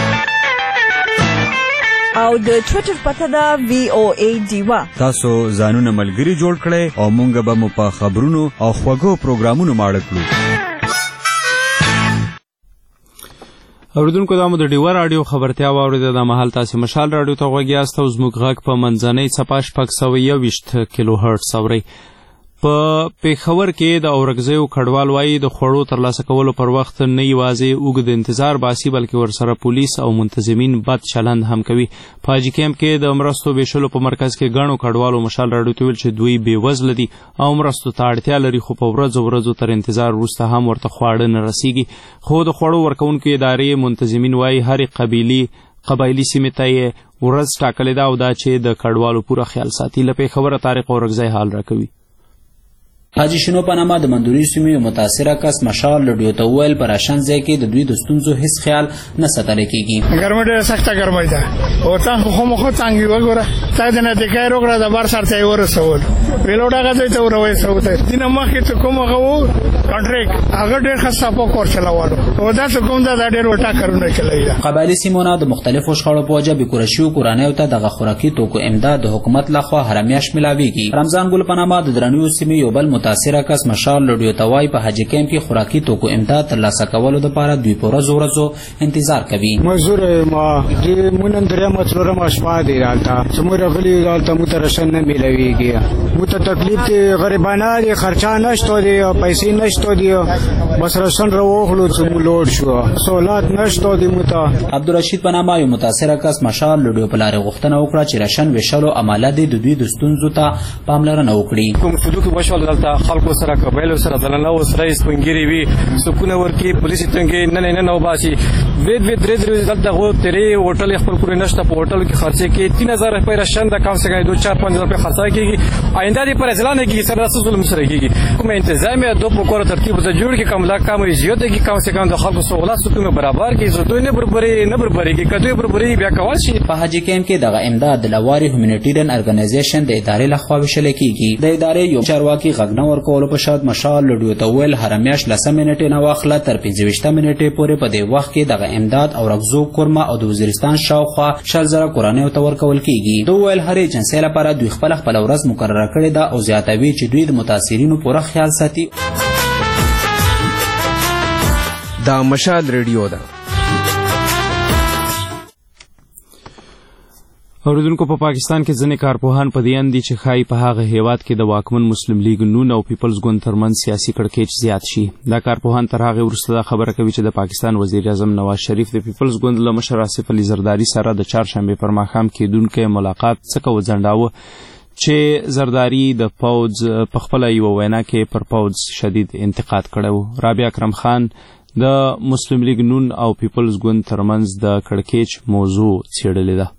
[SPEAKER 18] او د ټوئیټر پته ده وی او ای ډیوا
[SPEAKER 19] تاسو ځانونه ملګري جوړ کړئ او مونږ به مو په خبرونو او خوږو پروګرامونو ماړه کړو
[SPEAKER 1] اوریدونکو دا مو د ډیوا رادیو خبرتیا واوریده د مهال تاسو مشال رادیو ته غوږی یاست او زموږ غږ په منځنۍ څپه شپږ سوه یوویشت کیلو هرټز اورئ په پیښور کې د اورګزیو کډوال وایي د خوړو ترلاسه کولو پر وخت نه یوازې اوږد انتظار باسي بلکې ورسره پولیس او منتظمین بد چلند هم کوي په حاجي کیمپ کې د مرستو ویشلو په مرکز کې ګڼو کډوالو مشال راډیو ته ویل چې دوی بېوزله دي او مرستو ته اړتیا لري خو په ورځو ورځو تر انتظار وروسته هم ورته خواړه نه رسیږي خو د خوړو ورکوونکو ادارې منتظمین وایي هرې قبیلې قبایلي سیمې ته یې ورځ ټاکلې ده او دا چې د کډوالو پوره خیال ساتي له پیښوره طارق اورګزی حال راکوي
[SPEAKER 20] حاجی شنو پنامه د مندوري سیمې متاثره کس مشال لډیو ته ویل پر اشان ځای کې د دوی د ستونزو هیڅ خیال نه ساتل کېږي
[SPEAKER 21] ګرمه ډېره سخته ګرمه ده او تاسو خو مخ څنګه وګوره تاسو نه د کای روغړه د بار سره ته ورسول ویلوډا غځي ته وروي سوته دینه مخې ته کوم غو کنټریک هغه ډېر خاصه په کور چلاوړو او دا څه کوم دا ډېر وټا کارونه کوي
[SPEAKER 20] قبایلی سیمونه د مختلفو شخړو په وجه به کورشیو کورانه ته د خوراکي توکو امداد د حکومت لخوا هرمیاش ملاويږي رمضان ګل پنامه د درنیو سیمې یو بل متاثره کس مشال لډیو توای په حاجی کیمپ کې خوراکي توکو امداد ترلاسه کولو لپاره دوی په ورځو ورځو انتظار کوي
[SPEAKER 22] مزور ما دې مونږ دریا مڅلورم اشپا دی راته څومره غلي راته مترشن نه ملويږي مو ته تکلیف کې غریبانه دي خرچا نشته دي پیسې نشته دي بس رسن راوخلو چې لوډ شو سہولت نشته دي مو ته
[SPEAKER 20] عبدالرشید پنامه یو متاثره کس مشال لډیو په لارې غوښتنه وکړه چې راشن ویشلو عمله دي د دوی د ستونزو ته پاملرنه وکړي
[SPEAKER 3] کوم سلوک وشول دلته خلکو سره قبایلو سره دلنه وسره سپنګری وی سکونه ورکی پولیس څنګه نه نه نه وباسي وید وید درې درې دلته غو تیرې هوټل خپل کور نشته په هوټل کې خرچه کې تین هزار روپۍ راشن د کم څه کې دو چار پنځه روپۍ خرڅه کېږي آینده دې پر ځلانه کې سره ظلم سره کېږي کوم تنظیم دو په کور ترتیب ته جوړ کې کم لا کم زیات کې کم څه کم د خلکو سہولت سکونه برابر کې زړه نه برابرې نه برابرې کې کډوې برابرې بیا کول شي
[SPEAKER 20] په حاجی کیمپ کې دغه امداد د لواري هیومانیټیرین ارګنایزیشن د ادارې لخوا وشل کېږي د ادارې یو چارواکي غږنه ورکول په شاد مشال لډیو ته ویل هرمیاش لسم منټې نه واخله تر پنځه ویشت منټې پورې په دې وخت کې دغه امداد او رغزو کورما او د وزیرستان شاوخوا شل زره کورانیو ته ورکول کېږي دوی ویل هرې جنسي لپاره دوی خپل خپل ورځ مقرره کړې ده او زیاتوي چې دوی د متاثرینو پوره خیال ساتي
[SPEAKER 23] دا مشال ریډیو ده
[SPEAKER 1] اوریدونکو په پاکستان کې ځینې کارپوهان په دې اند دي چې ښایي په هغه هیواد کې د واکمن مسلم لیگ نون او پیپلز ګوند ترمنځ سیاسي کړکېچ زیات شي. دا کارپوهان تر هغې وروسته دا خبره کوي چې د پاکستان وزیر اعظم نواز شریف د پیپلز ګوند له مشر آصف علي زرداري سره د چهارشنبې پر ماښام کېدونکی ملاقات څکه وځنډاوه چې زرداري د پوځ په خپله یوه وینا کې پر پوځ شدید انتقاد کړی و. رابعه اکرم خان د مسلم لیگ نون او پیپلز ګوند ترمنځ د کړکېچ موضوع څېړلې ده.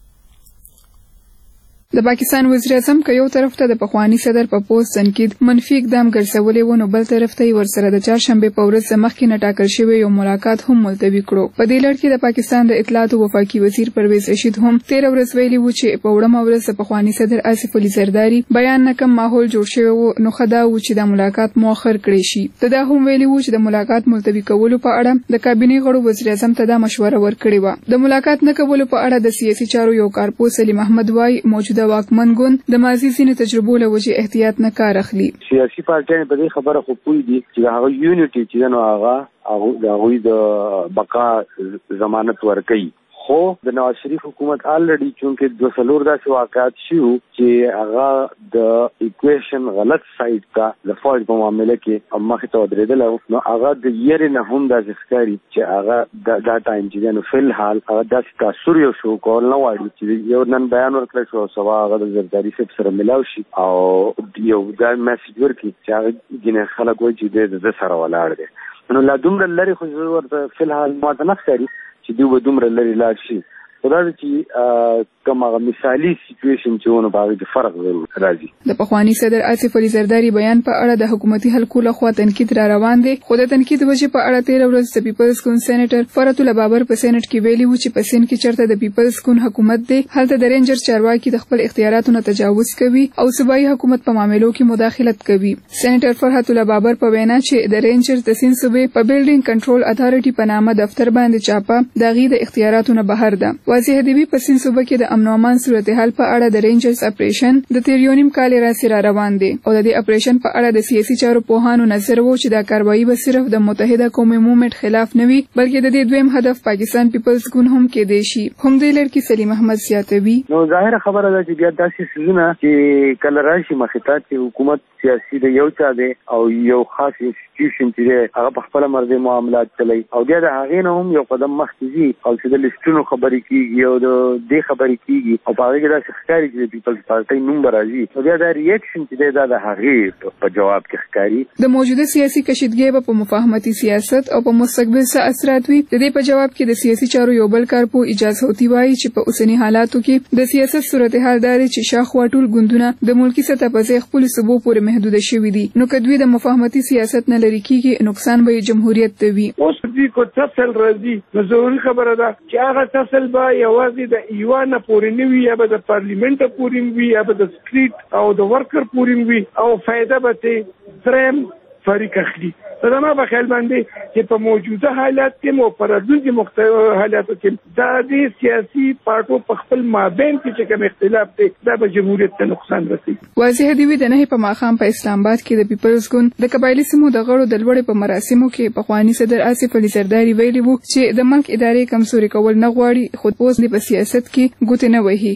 [SPEAKER 5] د پاکستان وزیر اعظم که یو طرف ته د پخوانی صدر په پوسټ تنقید منفي اقدام ګرځولی و، نو بل طرف ته یې ورسره د چهارشنبې په ورځ مخکې نه ټاکل شوی یو ملاقات هم ملتوي کړو. په دې لړ کې د پاکستان د اطلاعاتو وفاقي وزیر پرویز رشید هم تېره ورځ ویلي و چې په وړمه ورځ د پخوانی صدر آصف علي زرداري بیان نه کم ماحول جوړ شوی و، نو ښه دا و چې دا ملاقات مؤخر کړی شي. د دا هم ویلي و چې د ملاقات ملتوي کولو په اړه د کابینې غړو وزیر اعظم ته دا مشوره ورکړې وه. د ملاقات نه کولو په اړه د سیاسي چارو یو کارپوه سلیم احمد وایي موجوده واکمن ګوند د ماضي ځینې تجربو له وجې احتیاط نه کار اخلي.
[SPEAKER 7] سیاسي پارټیانې په دې خبره خو پوه دي چې د هغه یونټي چې نو هغه د هغوی د بقا ضمانت ورکوي، خو د نواز شریف حکومت آلریډي چونکې دوه څلور داسې واقعات شوي چې هغه د ایکویشن غلط سایډ ته د فوج په معامله کې مخې ته ودرېدلی و، نو هغه د یېرې نه هم داسې ښکاري چې هغه دا ټایم چې دی نو فی الحال هغه داسې تاثر یو شو کول نه غواړي چې یو نن بیان ورکړی شو او سبا هغه د زرداري صاحب سره ملاو شي او یو دا میسج ورکړي چې هغه ځینې خلک وایي چې دی د ده سره ولاړ دی. نو لا دومره لرې خو زه ورته فی الحال ماته نه ښکاري چې دوی به دومره لرې لاړ شي. خو دا ده چې کوم هغه مثالي سیچویشن چې ونه په هغې کې فرق راځي.
[SPEAKER 5] د پخواني صدر آصف علي زرداري بیان په اړه د حکومتي حلقو لخوا تنقید را روان دی، خو د تنقید وجې په اړه تېره ورځ د پیپلز ګوند سینیټر فرحت الله بابر په سینټ کې ویلي و چې په سیند کې چېرته د پیپلز ګوند حکومت دی هلته د رینجر چارواکي د خپل اختیاراتو نه تجاوز کوي او صوبایي حکومت په معاملو کې مداخلت کوي. سینیټر فرحت الله بابر په وینا چې د رینجرز د سیند صوبې په بلډینګ کنټرول اتارټي په نامه دفتر باندې چاپه د هغې د اختیاراتو نه بهر ده. واضح دی په سیند صوبه کې د امن او امان صورتحال په اړه د رینجرز اپریشن د تیر یو نیم کال راځي را روان دی او د دې اپریشن په اړه د سیاسي چارو پوهانو نظر و چې دا کاروایی به صرف د متحده قومي موومنټ خلاف نه وي بلکې د دې دویم هدف پاکستان پیپلز ګوند هم کېدی شي. هم دې لړ کې سلیم احمد زیاتوي
[SPEAKER 7] نو ظاهره خبره ده چې بیا داسې څیزونه چې کله راشي مخې ته چې حکومت سیاسي د یو چا دی او یو خاص انسټیټیوشن چې دی هغه په خپله مرضي معاملات چلوي او بیا د هغې نه هم یو قدم مخکې ځي او چې د لیسټونو خبرې کېږي او د دې خبرې کېږي او په هغې کې داسې ښکاري چې د پیپلز پارټۍ نوم به راځي نو بیا دا ریاکشن چې دی دا د هغې په جواب کې ښکاري.
[SPEAKER 5] د موجوده سیاسي کشیدګۍ به په مفاهمتي سیاست او په مستقبل څه اثرات وي. د دې په جواب کې د سیاسي چارو یو بل کارپوه اجاز هوتي وایي چې په اوسني حالاتو کې د سیاست صورتحال دا دی چې شاخوا ټول ګوندونه د ملکي سطح په ځای خپلو صوبو پورې محدوده شوي دي، نو که دوی د مفاهمتي سیاست نه لرې کېږي نقصان به یې جمهوریت ته وي.
[SPEAKER 23] اوس دوی کو تفصیل راځي نو ضروري خبره ده چې هغه تفصیل به یوازې د ایوان پورې نه وي یا به د پارلیمنت پورې وي یا به د سټریټ او د ورکر پورې وي او فایده به ترې دریم فریق اخلي. دا ما په خیال باندې چې په موجوده حالات کې مو پر راتلونکي مختلف حالاتو کې دا د سیاسي پارټو په خپل مابین کې چې کوم اختلاف دی دا به جمهوریت ته نقصان رسوي.
[SPEAKER 5] واضح دی وی د نه په ماښام په اسلام آباد کې د پیپلز ګوند د قبایلي سیمو د غړو د لوړې په مراسمو کې پخوانی صدر آصف علي زرداري ویلي وو چې د ملک ادارې کمزوري کول نه غواړي، خو اوس په سیاست کې ګوتې نه وهي.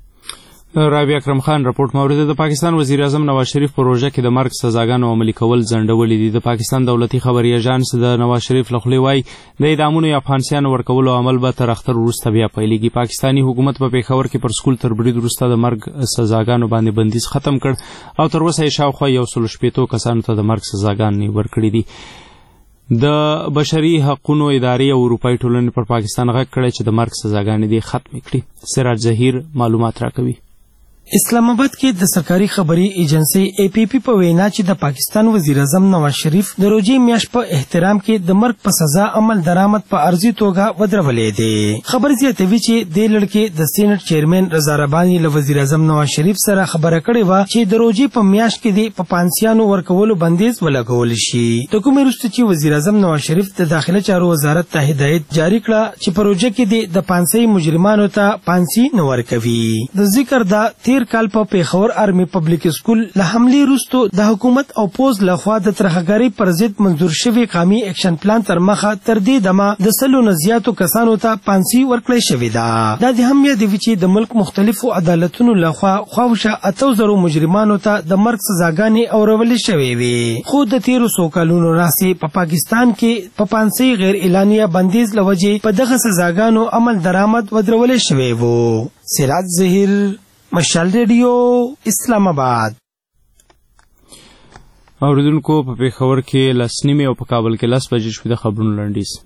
[SPEAKER 1] رابعه اکرم خان رپورټ مورد د پاکستان وزیر اعظم نواز شریف په روژه کې د مرګ سزاګانو عملي کول ځنډولي دي. د پاکستان دولتي خبري ایجانس د نواز شریف له خولې وایي د اعدامونو یا پانسیانو ورکولو عمل به تر اختر وروسته بیا پیلېږي. پاکستاني حکومت په پیښور کې پر سکول تر برید وروسته د مرګ سزاګانو باندې بندیز ختم کړ او تر اوسه یې شاوخوا یو سلو شپېتو کسانو ته د مرګ سزاګانې ورکړي دي. د بشري حقونو ادارې او اروپایي ټولنې پر پاکستان غږ کړی چې د مرګ سزاګانې دې ختمې کړي. سراج ظهیر معلومات راکوي.
[SPEAKER 24] اسلام آباد کې د سرکاري خبري ایجنسی اے پی پی په وینا چې د پاکستان وزیر اعظم نواز شریف د روژې میاشت په احترام کې د مرګ په سزا عمل درآمد په عرضي توګه ودرولې دی. خبر زیاتوي چې د لړ کې د سینټ چیرمن رضا رباني له وزیر اعظم نواز شریف سره خبره کړې وه چې د روژې په میاشت کې د په پانسیانو ورکولو بندیز ولګول شي. د کومې وروسته چې وزیر اعظم نواز شریف د داخله چارو وزارت ته هدایت جاری کړه چې په روژه کې د پانسۍ مجرمانو ته پانسي نه ورکوي. د ذکر دا تیر کال په پیښور آرمي پبلک سکول له حملې وروسته د حکومت او پوز لخوا د ترهګرۍ پر ضد منظور شوی قومي اکشن پلان تر مخه تر دې دمه د سلو نه زیاتو کسانو ته پانسي ورکړی شوې ده. دا د هم یادوي چې د ملک مختلفو عدالتونو لخوا خواوشه اتو زرو مجرمانو ته د مرګ سزاګانې اورولې شوې وي. خو د تیرو څو کلونو راهیسې په پاکستان کې په پانسۍ غیر اعلانیه بندیز له وجې په دغه سزاګانو عمل درآمد ودرولې شوی وو. سراج ظهیر، مشال ریډیو، اسلام آباد.
[SPEAKER 1] اوریدونکو په پیښور کې لس نیمې او په کابل کې لس بجې شوې د خبرونو لنډیز.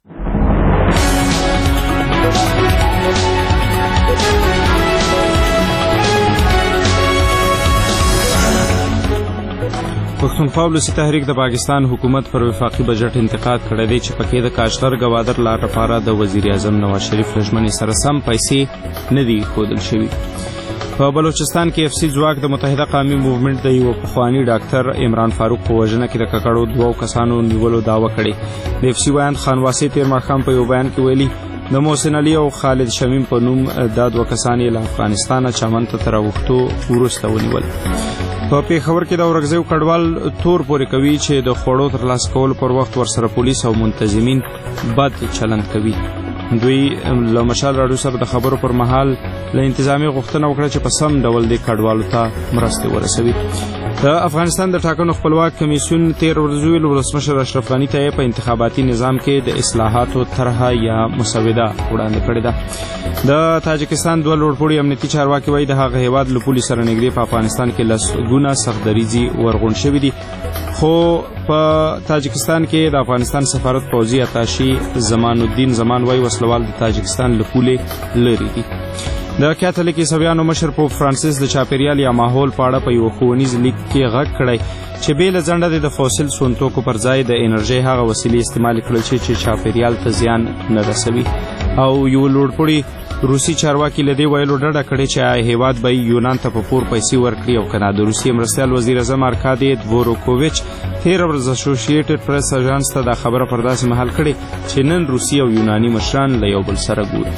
[SPEAKER 1] پښتونخوا ولسي تحریک د پاکستان حکومت پر وفاقي بجټ انتقاد کړی دی چې پکې د کاشغر ګوادر لار لپاره د وزیر اعظم نواز شریف له ژمنې سره سم پیسې نه دي ښودل شوي. په بلوچستان کې اف سی ځواک د متحده قومي موومنټ د یوه پخواني ډاکټر عمران فاروق په وژنه کې د ککړو دوو کسانو نیولو دعوه کړې. د اف سی ویاند خان واسي تیر ماښام په یو بیان کې ویلي د محسن علي او خالد شمیم په نوم دا دوه کسان یې له افغانستانه چمن ته تر اوښتو وروسته ونیول. په پیښور کې د اورګزیو کډوال تور پورې کوي چې د خوړو ترلاسه کولو پر وخت ورسره پولیس او منتظمین بد چلند کوي. دوی له مشال راډیو سره د خبرو پر مهال له انتظامی غوښتنه وکړه چې په سم ډول د کډوالو ته مرستې ورسوي. د افغانستان د ټاکنو خپلواک کمیسیون تیر ورځ ویل ولسمشر اشرف غني ته په انتخاباتي نظام کې د اصلاحاتو طرحه یا مسوده وړاندې کړې ده. د تاجکستان دوه لوړپوړي امنیتي چارواکي وایي د هغه هیواد له پولي سره نږدې په افغانستان کې لسګونه سختدریځي ورغونډ شوي دي. خو په تاجکستان کې د افغانستان سفارت پوځي اتاشي زمان الدین زمان وایي وسلوال د تاجکستان له پولې لرې دي. د کاتولیک عیسویانو مشر پوپ فرانسیس د چاپیریال یا ماحول په اړه په یو ښوونیز لیک کې غږ کړی چې بې له ځنډه د فوسیل سون توکو پر ځای د انرژۍ هغه وسیلې استعمال کړل چې چاپیریال ته زیان نه رسوي. او یو لوړپوړي روسي چارواکي له دې ویلو ډډه کړې چې هیواد به یونان ته په پور پیسې ورکړي او که نه. د روسیې مرستیال وزیر اعظم ارکادي دورکوویچ تېره ورځ اسوسییټډ پریس اژانس ته دا خبره پر داسې مهال کړې چې نن روسي او یوناني مشران له یو بل سره ګوري.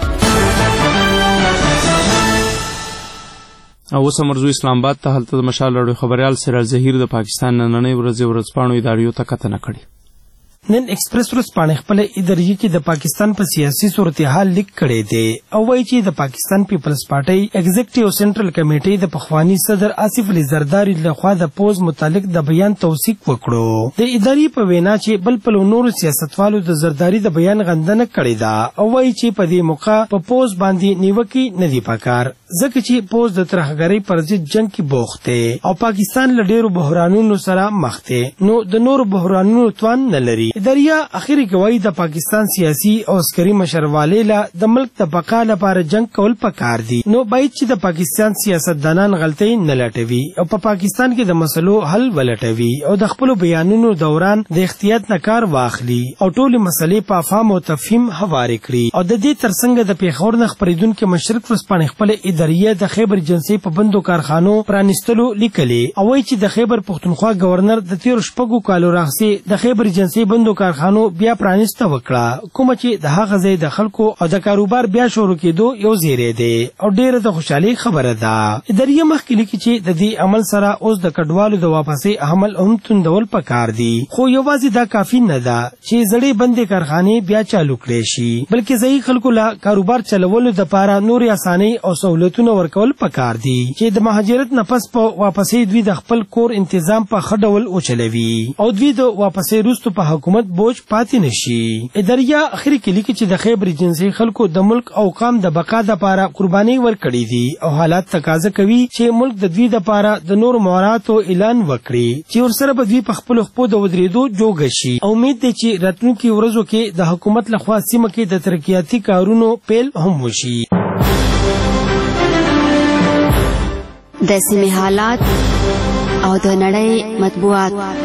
[SPEAKER 1] او اوس مرزو اسلام آباد ته هلته د مشال راډیو خبریال سراج ظهیر د پاکستان نننۍ ورځې ورځپاڼو اداریو ته کتنه کړې.
[SPEAKER 24] نن ایکسپریس ورځپاڼې خپل ادارې کې د پاکستان په سیاسي صورتحال لیک کړی دی او وایي چې د پاکستان پیپلز پارټۍ ایگزیکټیو سنټرل کمیټې د پخوانی صدر آصف علي زرداری لخوا د پوز متعلق د بیان توثیق وکړو. د ادارې په وینا چې بل په نورو سیاستوالو د زرداری د بیان غندنه کړې ده او وایي چې په دې موقع په پوز باندې نیوکې نه دي پکار ځکه چې پوز د ترهګرۍ پر ضد جنگ کې بوخت دی او پاکستان له ډېرو بحرانونو سره مخ دی نو د نورو بحرانونو توان نه لري. اداریا اخیری گواہی د پاکستان سیاسي او عسکري مشرواله له د ملک د بقا لپاره جنگ کول پکار دي نو باید چې د پاکستان سیاستدانان غلطۍ نه لټوي او په پا پاکستان کې د مسلو حل ولټوي او د خپل بیانونو دوران د احتیاط نه کار واخلي او ټول مسلې په افهام او تفهیم هواري کړي. او د دې ترڅنګ د پیښور نه خبرېدونکو مشرق ورځپاڼې خپل اداريه د خیبر ایجنسۍ په بندو کارخانو پرانستلو لیکلي او وایي چې د خیبر پښتونخوا گورنر د تیر شپږو کالو راهیسې د خیبر ایجنسۍ بندو کارخانو بیا پرانسته وکړه کوم چې د هغه ځای د خلکو او د کاروبار بیا شروع کېدو یو زیری دی او ډیره د خوشحالي خبره ده. ادارې مخکې لیکي چې د دې عمل سره اوس د کډوالو د واپسۍ عمل هم توندول پکار دي خو یوازې دا کافي نه ده چې زړې بندې کارخانې بیا چالو کړي شي بلکې ځایي خلکو له کاروبار چلولو دپاره نورې اسانۍ او سہولتونه ورکول پکار دي چې د مهاجرت نه پس په واپسۍ دوی د خپل کور انتظام په ښه ډول وچلوي او دوی د واپسۍ وروسته په حکومت بوج پاتې نشي. اداریا اخري کې لیکي چې د خیبر ایجنسۍ خلکو د ملک او قام د بقا لپاره قرباني ورکړي دي او حالات تقاضا کوي چې ملک د دوی لپاره د نور مهارتو اعلان وکړي چې ورسره به دوی په خپل خپل د ودرېدو جوګ شي. امید دی چې راتلونکي ورځو کې د حکومت لخوا سیمه کې د ترقیاتي کارونو پیل هم وشي.
[SPEAKER 2] د سیمې حالات او د نړۍ مطبوعات.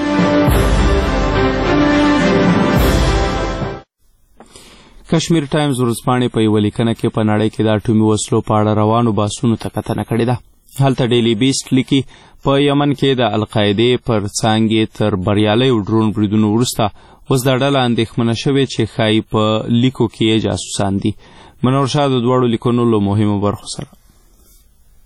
[SPEAKER 1] کشمیر ټایمز ورځپاڼې په یوه لیکنه کې په نړۍ کې د اټومي وسلو په اړه روانو بحثونو ته کتنه کړې ده. هلته ډیلی بیسټ لیکي په یمن کې د القاعدې پر څانګې تر بریالیو ډرون بریدونو وروسته اوس دا ډله اندېښمنه شوې چې ښایي په لیکو کې یې جاسوسان دي. منور شاه د دواړو لیکنو له مهمو برخو سره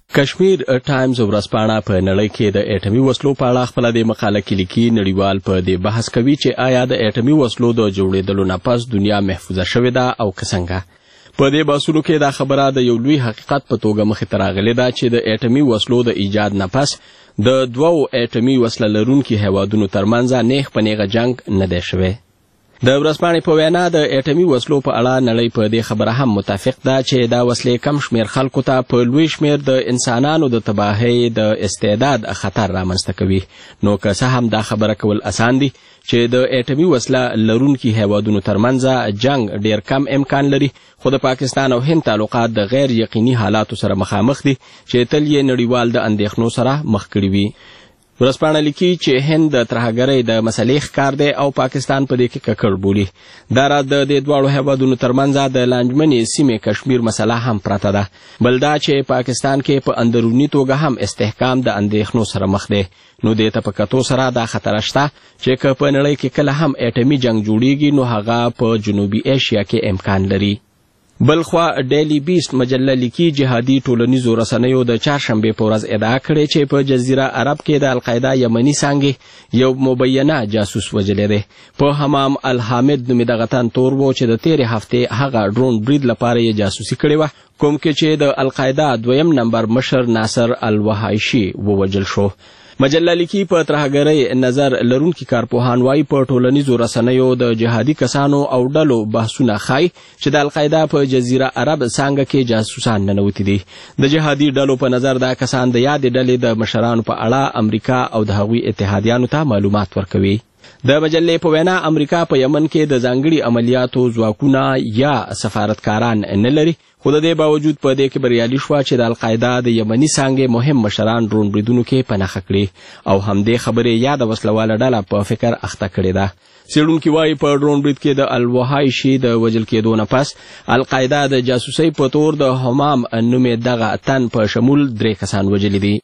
[SPEAKER 4] کشمیر ټایمز ورځپاڼه په نړۍ کې د اټومي وسلو په اړه خپله د مقاله کې لیکي نړیوال په دې بحث کوي چې آیا د اټومي وسلو د جوړېدلو نه پس دنیا محفوظه شوې ده او که څنګه. په دې بحثونو کې دا خبره د یو لوی حقیقت په توګه مخې ته راغلې ده چې د اټومي وسلو د ایجاد نه پس د دوو اټومي وسله لرونکي هیوادونو ترمنځ نیغ په نیغه جنګ نه دی شوی. د ورځپاڼې په وینا د اټومي وسلو په اړه نړۍ په دې خبره هم متفق ده چې دا وسلې کم شمېر خلکو ته په لوی شمېر د انسانانو د تباهۍ د استعداد خطر رامنځته کوي. نو که څه هم دا خبره کول اسان دي چې د اټومي وسله لرونکي هیوادونو ترمنځ جنگ ډیر کم امکان لري، خو د پاکستان او هند تعلقات د غیر یقیني حالاتو سره مخامخ دي چې تل یې نړیوال د اندېښنو سره مخ کړي وي. ورځپاڼه لیکي چې هند د ترهګرۍ د مسلې ښکار دی او پاکستان په دې کې ککړ بولي. دا راز د دې دواړو هیوادونو ترمنځ د لانجمنې سیمې کشمیر مسله هم پرته ده. بل دا چې پاکستان کې په اندروني توګه هم استحکام د اندېښنو سره مخ دی. نو دې ته په کتو سره دا خطر شته چې که په نړۍ کې کله هم اټومي جنگ جوړیږي نو هغه په جنوبي ایشیا کې امکان لري. بلخوا ډیلی بیست مجله لیکي جهادي ټولنیزو رسنیو د چهارشنبې په ورځ ادعا کړې چې په جزیره عرب کې د القاعده یمني څانګې یو مبینه جاسوس وژلی دی. په حمام الحامد نومې دغه تن تور و چې د تېرې هفتې هغه ډرون برید لپاره یې جاسوسي کړې وه، کوم کې چې د القاعده دویم نمبر مشر ناصر الوحایشي ووژل شو. مجله لیکي په ترهګرۍ نظر لرونکي کارپوهان وایي په ټولنیزو رسنیو د جهادي کسانو او ډلو بحثونه ښایي چې د القاعده په جزیره عرب څانګه کې جاسوسان ننوتي دي. د جهادي ډلو په نظر دا کسان د یادې ډلې د مشرانو په اړه امریکا او د هغوی اتحادیانو ته معلومات ورکوي. د مجلې په وینا امریکا په یمن کې د ځانګړي عملیاتو ځواکونه یا سفارتکاران نه لري، خو د دې باوجود په دې کې بریالي شوه چې د القاعده د یمني څانګې مهم مشران ډرون بریدونو کې په نښه کړي او همدې خبرې یاده وسلواله ډله په فکر اخته کړې ده. څېړونکي وایي په ډرون برید کې د الوحایشي د وژل کېدو نه پس القاعده د جاسوسۍ په تور د حمام نومې دغه تن په شمول درې کسان وژلي دي.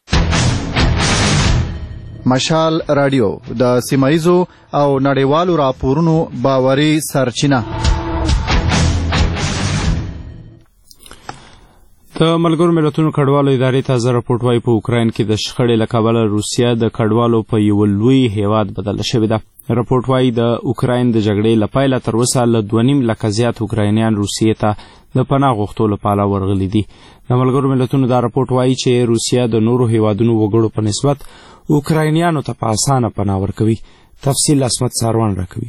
[SPEAKER 12] مشال رادیو د سیمایزو او نړیوالو راپورونو باوري سرچینه.
[SPEAKER 1] د ملګرو ملتونو کډوالو ادارې تازه راپورټ وایي په اوکراین کې د شخړې له کبله روسیه د کډوالو په یو لوی هیواد بدله شوې ده. راپورټ وایي د اوکراین د جګړې له پیله تر اوسه له دوه نیم لکه زیات اوکراینیان روسیې ته د پناه غوښتو لپاره ورغلي دي. د ملګرو ملتونو دا راپورټ وایي چې روسیه د نورو هیوادونو وګړو په نسبت اوکراینیانو ته په اسانه پناه ورکوي. تفصیل عصمت ساروان راکوي.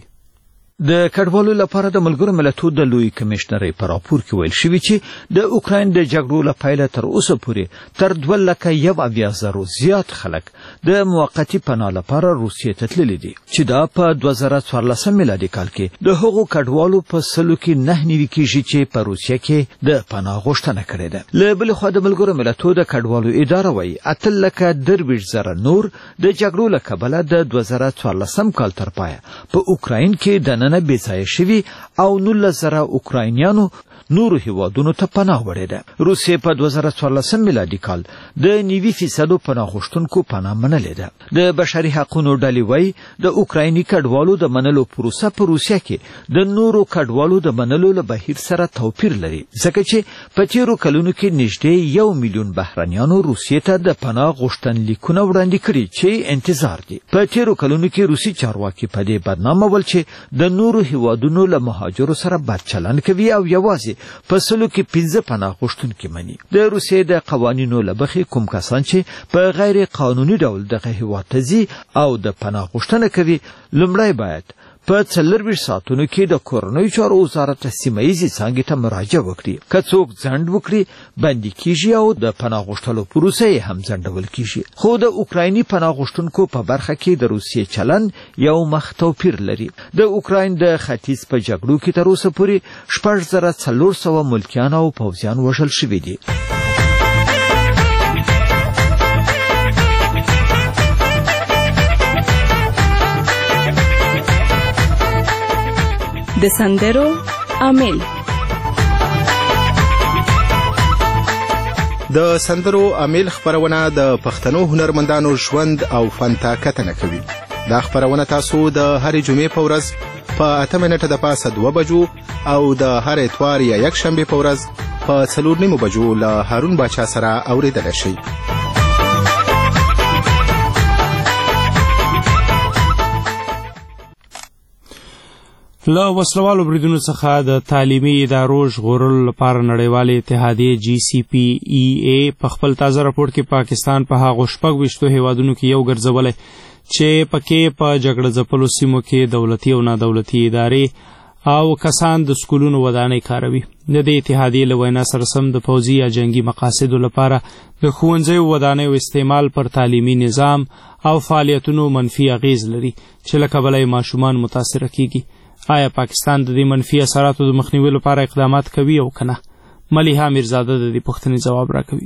[SPEAKER 6] د کډوالو لپاره د ملګرو ملتونو د لوی کمشنر په راپور کې ویل شوی چې د اوکراین د جګړو له پیله تر اوسه پورې تر دوه لکه یو اویا زرو زیات خلک د موقتي پناه لپاره روسیې ته تللي دي، چې دا په دوه زره څوارلسم میلادي کال کې د هغو کډوالو په سلو کې نه نیوي کېږي چې په روسیه کې د پناه غوښتنه کړې ده. له بلې خوا د ملګرو ملتونو د کډوالو اداره وایي اته لکه درویشت زره نور د جګړو له کبله د دوه زره څوارلسم کال تر پایه په اوکراین کې د نه بېځایه شوي او نولس زره اوکراینیانو نورو هیوادونو ته پناه وړې ده. روسیې په دوه زره څوارلسم میلادي کال د نوي فیصدو پناه غوښتونکو پناه منلې ده. د بشري حقونو ډلې وایي د اوکرایني کډوالو د منلو پروسه په روسیه کې د نورو کډوالو د منلو له بهیر سره توپیر لري، ځکه چې په تېرو کلونو کې نږدې یو میلیون بهرنیانو روسیې ته د پناه غوښتنلیکونه وړاندې کړي چې انتظار دي. په تېرو کلونو کې روسي چارواکي په دې بدنامه ول چې د نورو هیوادونو له مهاجرو سره بد چلند کوي او یوازې په سلو کې پنځه پناه غوښتونکي مني. د روسیې د قوانینو له مخې کوم کسان چې په غیر قانوني ډول دغه هیواد ته ځي او د پناه غوښتنه کوي لومړی باید په څلرویشت ساعتونو کې د کورنیو چارو وزارت سیمهییزې څانګې ته مراجعه وکړي. که څوک ځنډ وکړي بندي کیږي او د پناه غوښتلو پروسه یې هم ځنډول کیږي. خو د اوکرایني پناه غوښتونکو په برخه کې د روسیې چلند یو مخ توپیر لري. د اوکراین د ختیځ په جګړو کې تر اوسه پورې شپږ زره څلور سوه ملکیان او پوځیان وژل شوي دي.
[SPEAKER 18] د سندرو عامل.
[SPEAKER 8] د سندرو عامل خبرونه د پښتنو هنرمندانو ژوند او فن ته کتنه کوي. دا خبرونه تاسو د هرې جمعې په ورځ په اته منټه د پاسه دوه بجو او د هر اتوار یا یک شنبه په ورځ په څلور نیمو بجو له هارون باچا سره اوریدلی شئ.
[SPEAKER 1] له وسلوالو بریدونو څخه د تعلیمي ادارو ژغورلو لپاره نړیوالې اتحادیې جی سی پی ای ای په خپل تازه راپور کې پاکستان په هغو شپږ ویشتو هیوادونو کې یو ګرځولی چې پکې په جګړه ځپلو سیمو کې دولتي او نادولتي ادارې او کسان د سکولونو ودانۍ کاروي. د دې اتحادیې له وینا سره سم د پوځي یا جنگي مقاصدو لپاره د ښوونځیو ودانیو استعمال پر تعلیمي نظام او فعالیتونو منفي اغیز لري چې له کبله یې ماشومان متاثره کیږي. آیا پاکستان د دې منفي اثراتو د مخنیوي لپاره اقدامات کوي او کنه؟ ملیحه میرزاده د دې پوښتنې جواب راکوي.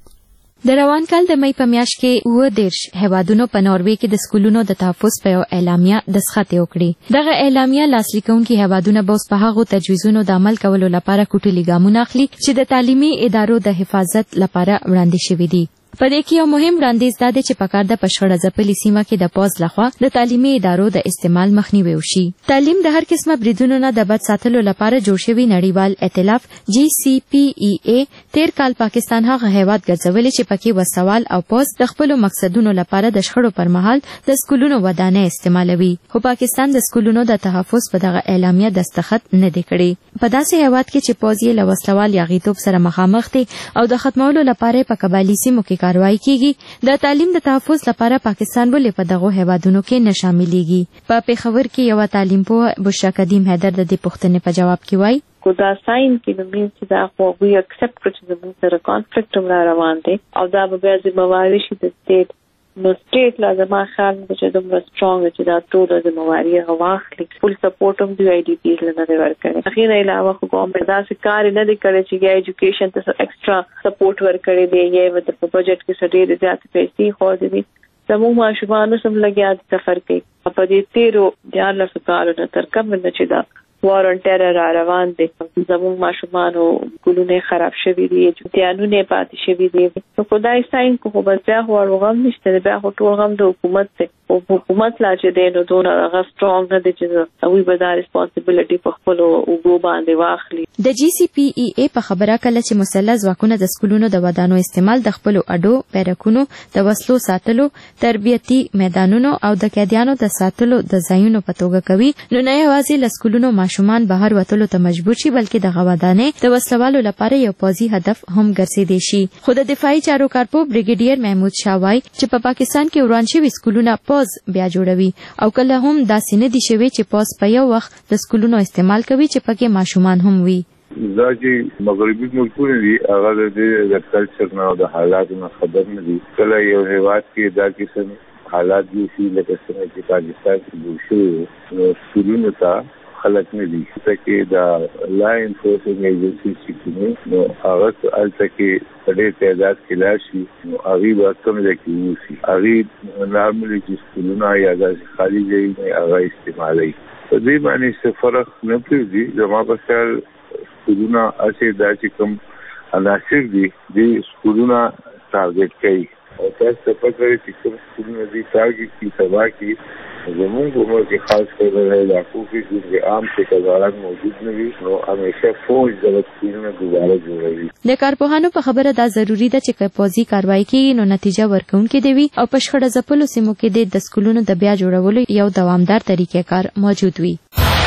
[SPEAKER 9] د روان کال د مئی په میاشت کې اووه دېرش هیوادونو په ناروې کې د سکولونو د تحفظ په یو اعلامیه دستخط وکړي. دغه اعلامیه لاسلیک کوونکي هیوادونه به اوس په هغو تجویزونو د عمل کولو لپاره کوټلي ګامونه اخلي چې د تعلیمي ادارو د حفاظت لپاره وړاندې شوي دي. په دې کې یو مهم وړاندیز دا دی چې پکار د پښړه ځپلې سیمه کې د پوز لخوا د تعلیمي ادارو د استعمال مخنیوي وشي. تعلیم د هر قسمه بریدونو نه د بچ ساتلو لپاره جوړ شوی نړیوال ائتلاف جی سی پی ای ای تیر کال پاکستان هغه هیواد ګرځولې چې پکې وسوال او پوز د خپل مقصدونو لپاره د شخړو پر مهال د سکولونو ودانۍ استعمالوي. خو پاکستان د سکولونو د تحفظ په دغه اعلامیه دستخط نه دی کړی. په داسې هیواد کې چې پوز یې له وسوال یا غیتوب سره مخامخ دی او د ختمولو لپاره په قبایلي سیمو کې کاروایی کیږي، د تعلیم د تحفظ لپاره پاکستان ولې په دغه هیوادونو کې نه شاملېږي؟ په پیښور کې یو تعلیم پوه بشرا قدیم حیدر د دې پوښتنې په جواب کې وایي
[SPEAKER 10] کو دا ساين کې نو مين چې دا خو وی اکسپټ کړو چې زموږ سره کانفلیکټ هم را روان دی او دا به بیا ذمہواری شي د سټیټ. نو سټیټ لازم خیال چې دومره سترونګ چې دا ټول ذمہواری واخلي. فل سپورټ هم دی آی ډی پیز نه دی ورکړي. اخیرا علاوه خو کوم دا څه کار نه دی کړی چې یا ایجوکیشن ته ایکسترا سپورټ ورکړي دی یا د بجټ کې سړي د زیات پیسې خو دي. زموږ ماشومان سم لګیا دي سفر کوي په دې تیرو د الله سکارو نه تر کوم نه چې دا وارنټر را روان دي. زموږ ماشومانو ګلونه خراب شوي دي، امتحانونه پاتې شوي دي. نو خدای ساين کو به بیا ورغم نشته، بیا ټول غم د حکومت ته او حکومت لا چې دی نو دونه هغه سترونګ نه دی چې هغوی به دا ریسپانسیبلیټي په خپلو اوږو باندې واخلي.
[SPEAKER 9] د جی سی پی ای ای په خبره کله چې مسلح ځواکونه د سکولونو د ودانو استعمال د خپلو اډو، بیرکونو، د وسلو ساتلو، تربیتي میدانونو او د قیدیانو د ساتلو د ځایونو په توګه کوي، نو نه یوازې له سکولونو ماشومان بهر وتلو ته مجبور شي بلکې دغه ودانۍ د وسلوالو لپاره یو پوځي هدف هم ګرځېدی شي. خو د دفاعي چارو کارپو بریګیډیر محمود شاه وایي چې په پاکستان کې وران شوي سکولونه پوز بیا جوړوي او کله هم داسې نه دي شوي چې پوز په یو وخت د سکولونو استعمال کوي چې پکې ماشومان هم وي.
[SPEAKER 13] دا چې مغربي ملکونه دي هغه د دې د کلچر نه او د حالاتو نه خبر نه دي. کله یو هیواد کې دا قسم حالات دي چې لکه څنګه چې پاکستان کې جوړ شوي نو سکولونو ته خلک نه دي چې دا لا انفورسینګ ایجنسی چې نو هغه الته کې په ډېر تعداد کې لاړ شي نو هغوی به کوم ځای کې اوسي. هغوی نارملي چې سکولونه یا داسې خالي ځای نه هغه استعمالوي. په دې باندې څه فرق نه پرېږدي. زما په خیال سکولونه هسې دا چې کوم عناصر دي دې سکولونه ټارګېټ کوي او تاسو ته پته لري چې کوم سکولونه دي ټارګېټ کړي سبا کې زموږ عمر کې خاص کر د علاقو کې چې عام څکهداران موجود نه وي نو همیشه فوج د سکولونو دوباره جوړوي.
[SPEAKER 9] د کارپوهانو په خبره دا ضروری ده چې که پوځي کاروایی کېږي نو نتیجه ورکوونکې دی وي او په شخړه ځپلو سیمو کې د سکولونو د بیا جوړولو یو دوامدار طریقې کار موجود وي.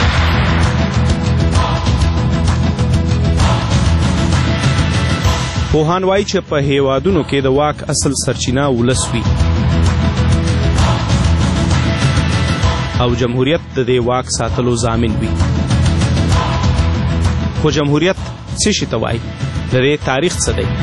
[SPEAKER 1] پوهان وایي چې په هیوادونو کې د واک اصل سرچینه ولس وي او جمهوریت د دې واک ساتلو ضامن وي. خو جمهوریت څه شي ته وایي؟ د دې تاریخ څه دی؟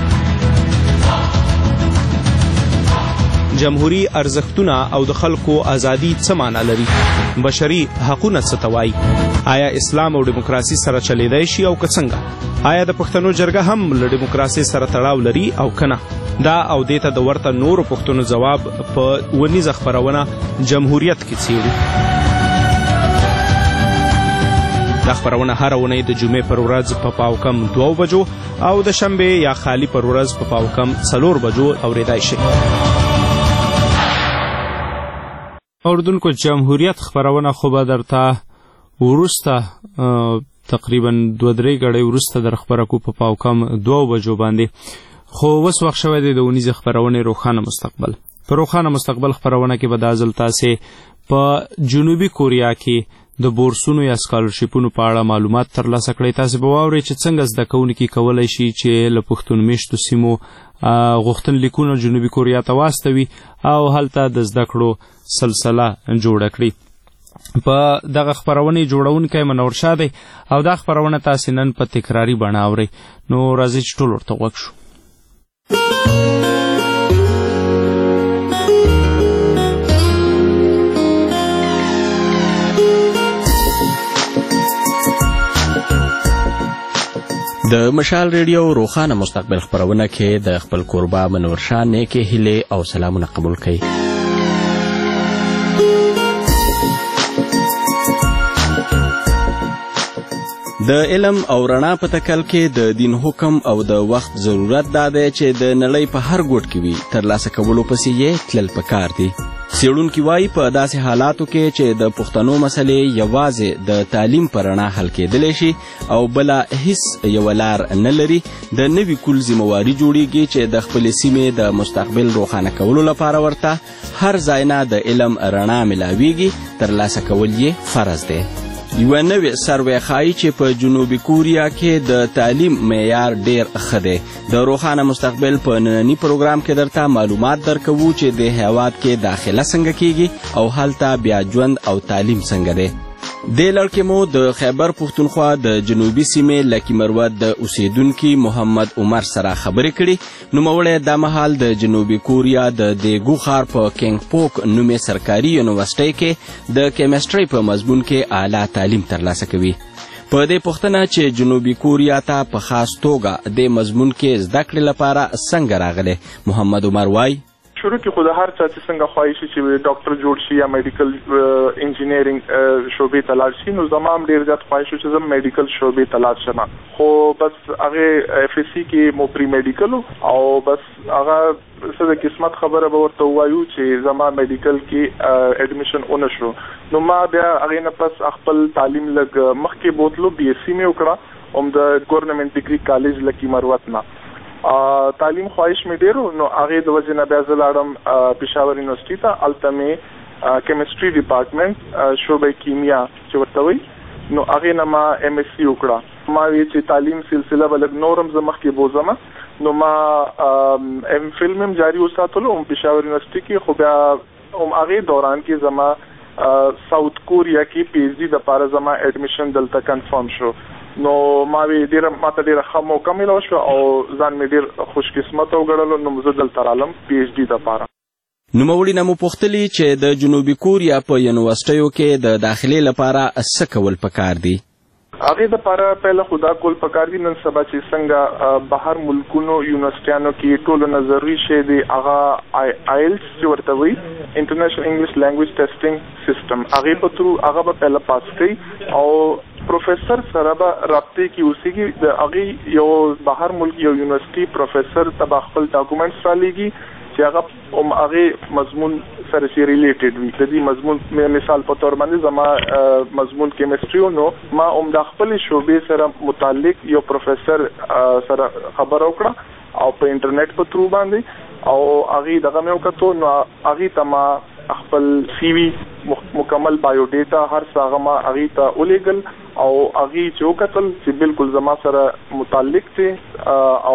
[SPEAKER 1] جمهوری ارزښتونه او د خلکو ازادي څه معنا لري؟ بشري حقونه څه ته وایي؟ آیا اسلام او دیموکراسي سره چلیدای شي او که څنګه؟ آیا د پښتنو جرګه هم له دیموکراسي سره تړاو لري او کنه؟ دا او دې ته د ورته نورو پښتنو جواب په ونیزه خپرونه جمهوریت کې څیړو. دا خپرونه هر اونۍ د جمعې پر ورځ په پاو کم دوه بجو او د شنبې یا خالی پر ورځ په پاو کم څلور بجو اوریدای شي. اوردونکو جمهوریت خپرونه خو به درته وروسته تقریبا دوه درې غړي وروسته در خبره کو په پاوکم دوه بجو باندې خو وس وخت شوی دی د ونیز خبرونه روخانه مستقبل په روخانه مستقبل خبرونه کې به د ازل تاسې په جنوبي کوریا کې د بورسونو یا سکالرشیپونو په اړه معلومات ترلاسه کړئ. تاسو به واورئ چې څنګه زده کوونکي کولی شي چې له پښتون میشتو سیمو غوښتنلیکونه جنوبي کوریا ته واستوي او هلته د زده کړو سلسله جوړه کړي. په دغه خبرونه جوړونکی منور شاه دی او دا خبرونه تاسو نن په تکراری بڼه اورئ. نو راځئ چې ټول ورته غوږ شو.
[SPEAKER 4] د مشال ریډیو روخانه مستقبل خبرونه کې د خپل کوربه منور شاه نیکې هیلې او سلامونه قبول کړئ. د علم او رڼا په تکل کې د دین حکم او د وخت ضرورت دا دی چې د نړۍ په هر ګوټ کې وي ترلاسه کولو پسې یې تلل پکار دي. څېړونکي وایي په داسې حالاتو کې چې د پښتنو مسلې یوازې د تعلیم په رڼا حل کېدلی شي او بله هیڅ یوه لار نه لري، د نوي کل ذمهواري جوړیږي چې د خپلې سیمې د مستقبل روښانه کولو لپاره ورته هر ځای نه د علم رڼا ملاویږي، ترلاسه کول یې فرض دی. یوه نوې سروې ښایي چې په جنوبي کوریا کې د تعلیم معیار ډیر ښه دی. د روښانه مستقبل په ننني پروګرام کې درته معلومات درکوو چې د هیواد کې داخله څنګه کیږي او هلته بیا ژوند او تعلیم څنګه دی. دې لړ کې مو د خیبر پښتونخوا د جنوبي سیمې لکي مروت د اوسیدونکي محمد عمر سره خبرې کړي. نوموړی دا مهال د جنوبي کوریا د دیګو ښار په کینګ پوک نومې سرکاري یونیورسټۍ کې د کیمستري په مضمون کې اعلی تعلیم ترلاسه کوي. په دې پوښتنه چې جنوبي کوریا ته په خاص توګه د مضمون کې زده کړې لپاره څنګه راغلی، محمد عمر وایي
[SPEAKER 11] شروع کې خو د هر چا چې څنګه خواهش چې ډاکټر جوړ شي یا میډیکل انجینیرینګ شعبې ته لاړ شي، نو زما هم ډېر زیات خواهش چې زه میډیکل شعبې ته لاړ شم. خو بس هغه اف اس سی کې مو پری میډیکل او بس هغه څه د قسمت خبره به ورته وایو چې زما میډیکل کې اډمیشن ونه شو. نو ما بیا هغې نه پس خپل تعلیم لږ مخکې بوتلو، بي اس سی مې وکړه هم د ګورنمنټ ډیګري کالج لکي مروت نه. تعلیم خواهش مې ډېرو، نو هغې د وجې نه بیا زه لاړم پېښور یونیورسټي ته. هلته مې کیمستري ډپارټمنټ شعبه کیمیا چې ورته وایي، نو هغې نه ما ایم ایس سی وکړه. ما وی چې تعلیم سلسله به لږ نور هم زه مخکې بوځم، نو ما ایم فل مې هم جاري وساتلو هم پېښور یونیورسټي کې. خو بیا هم هغې دوران کې زما ساوت کوریا کې پی ایچ ډي دپاره زما اډمیشن دلته کنفرم شو. نو ما وی ډیره ماته ډیره ښه موقع میلاو شو او ځان مې ډیر خوش قسمت وګڼلو. نو زه دلته رالم پی ایچ ډي دپاره.
[SPEAKER 4] نوموړي نه مو پوښتلي چې د جنوبي کوریا په یونیورسټیو کې د داخلي لپاره څه کول پکار دي.
[SPEAKER 11] هغې دپاره پهله خو دا کول پکار دي، نن سبا چې څنګه بهر ملکونو یونیورسټیانو کې ټولو نه ضروري شی دی هغه آیلټس چې ورته وایي، انټرنیشنل انګلیش لینګویج ټیسټینګ سیسټم، هغې په تھرو هغه به پهله پاس کوي او پروفیسر سره به رابطې کې اوسېږي. د هغې یو بهر ملک یو یونیورسټي پروفیسر ته به خپل ډاکومنټس رالیږي چې هغه هم هغې مضمون سره چې ریلیټډ وي. د دې مضمون مثال په طور باندې زما مضمون کیمستري و، نو ما هم د خپلې شعبې سره متعلق یو پروفیسر سره خبره وکړه او په انټرنیټ په تھرو باندې، او هغې دغه مې وکتو. نو هغې ته ما خپل سی وي مکمل بایو ډیټا هر څه هغه ما هغې ته ولیږل او هغې چې وکتل چې بالکل زما سره متعلق دی او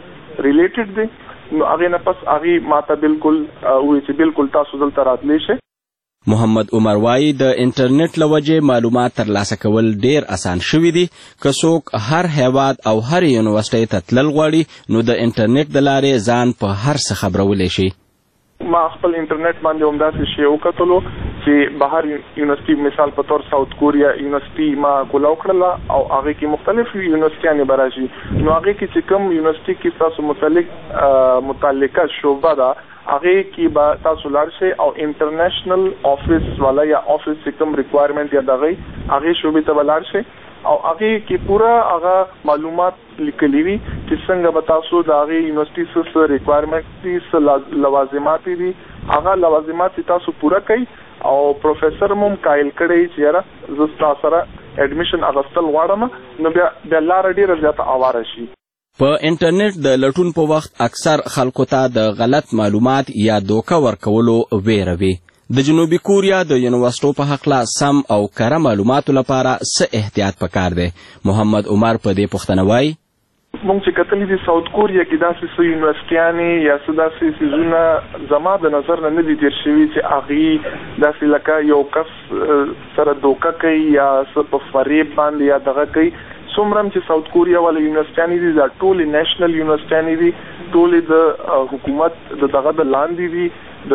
[SPEAKER 11] ریلیټډ دی، نو هغې نه پس هغې ما ته بالکل ووایي چې بالکل تاسو دلته راتلی شئ.
[SPEAKER 4] محمد عمر وایي د انټرنیټ له وجې معلومات ترلاسه کول ډیر اسان شوي دي. که څوک هر هیواد او هر یونیورسټۍ ته تلل غواړي نو د انټرنیټ د لارې ځان په هر څه خبرولی شي.
[SPEAKER 11] ما خپل انټرنیټ باندې همداسې شی وکتلو چې بهر یونیورسټي مثال په طور ساوت کوریا یونیورسټي ما کولا وکړله او هغې کې مختلف یونیورسټیانې به راشي. نو هغې کې چې کوم یونیورسټي کې ستاسو متعلق متعلقه شعبه ده هغې کې به تاسو لاړ شئ او انټرنیشنل آفس والا یا آفس چې کوم ریکوایرمنټ یا دغه هغې شعبې ته به لاړ شئ او هغې کې پوره هغه معلومات لیکلي وي چې څنګه به تاسو د هغې یونیورسټي څه څه ریکوایرمنټ دي، څه لوازمات دي، هغه لوازمات چې تاسو پوره کوئ او پروفیسر مو هم قایل کړی چې یاره زه ستا سره اډمیشن اغستل غواړم نو بیا بیا لار ډیره زیاته اواره شي.
[SPEAKER 4] په انټرنیټ د لټون په وخت اکثر خلکو ته د غلط معلومات یا دوکه ورکولو ویره وي. د جنوبي کوریا د یونیورسيټو په حق لا سم او کره معلوماتو لپاره څه احتیاط پکار دی؟ محمد عمر په دې پوښتنه وایي
[SPEAKER 11] مونږ چې کتلې دي ساوث کوریا کې داسې څه یونیورسيټیانې یا څه داسې څیزونه زما د نظر نه نه دي تېر شوي چې هغې داسې لکه یو کس سره دوکه کوي یا څه په فریب باندې یا دغه کوي. څومره چې ساوث کوریا والا یونیورسيټیانې دي دا ټولې نیشنل یونیورسيټیانې دي، ټولې د حکومت د دغه د لاندې دي،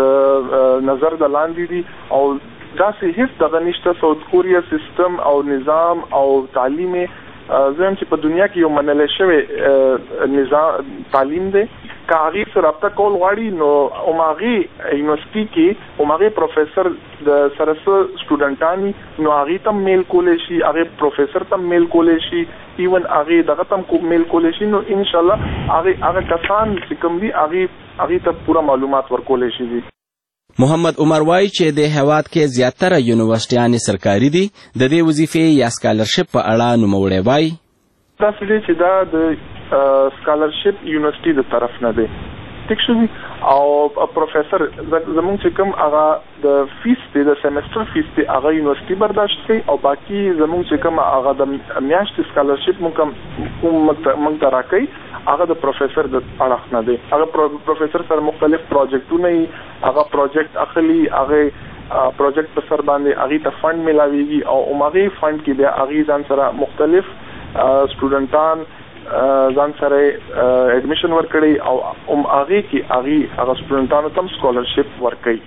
[SPEAKER 11] د نظر د لاندې دي او داسې هیڅ دغه نشته. ساوث کوریا سیستم او نظام او تعلیم زم چې په دنیا کې یو منل شوی نظام تعلیم دی. که هغې سره رابطه کول غواړي نو هماغې یونیورسيټي کې هماغې پروفیسر د سره څه سټوډنټان نو هغې ته هم میل کولی شي، هغې پروفیسر ته هم میل کولی شي، ایون هغې دغه ته هم میل کولی شي. نو انشاءالله هغې هغه کسان چې کوم دي هغې هغې ته پوره معلومات ورکولی شي دي.
[SPEAKER 4] محمد عمر وایي چې د هیواد کې زیاتره یونیورسيټیانې سرکاري دي. د دې وظیفې یا سکالرشپ په اړه نوموړی وایي
[SPEAKER 11] داسې دی چې دا د سکالرشپ یونیورسيټي د طرف نه دی ټیک شو او پروفیسر زمونږ چې کوم هغه د فیس دی د سیمستر فیس دی هغه یونیورسيټي برداشت کوي او باقي زمونږ چې کوم هغه د میاشتې سکالرشپ مونږ ته راکوي هغه د پروفیسر د اړخ نه دی. هغه پروفیسر سره مختلف پروجیکټونه یې هغه پروجیکټ اخلي، هغه پروجیکټ په سر باندې هغې ته فنډ میلاویږي او هماغې فنډ کې بیا هغې ځان سره مختلف سټوډنټان ځان سره اډمیشن ورکړي او هغې کې هغې هغه سټوډنټانو ته هم سکالرشپ ورکوي.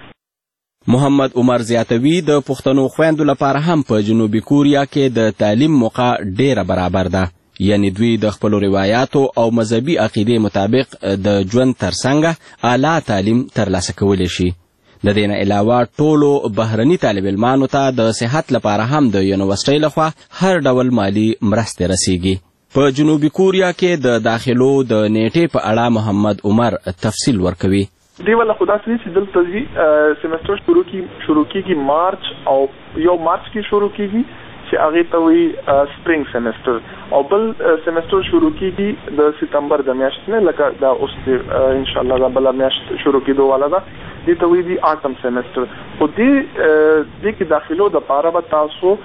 [SPEAKER 4] محمد عمر زیاتوي د پښتنو خویندو لپاره هم په جنوبي کوریا کې د تعلیم موقع ډیره برابر ده، یعنی دوی د خپلو روایاتو او مذهبي عقیدې مطابق د ژوند ترڅنګ اعلی تعلیم ترلاسه کولی شي. د دې نه علاوه ټولو بهرني طالب علمانو ته د صحت لپاره هم د یونیورسيټۍ لخوا هر ډول مالی مرستې رسیږي. په جنوبي کوریا کې د داخلو د نیټې په اړه محمد عمر تفصیل ورکوي.
[SPEAKER 11] دی ولا خدا سي چې دلته دي سیمستر شروع کی شروع کیږي مارچ او یو مارچ کې شروع کیږي چې هغه ته وی سپرینګ سیمستر او بل سیمستر شروع کیږي د سپتمبر د میاشتې نه لکه دا اوس ان شاء الله د بل میاشت شروع کیدو والا ده دي ته وی دي اټم سیمستر. او دې دې کې داخلو د پاره به تاسو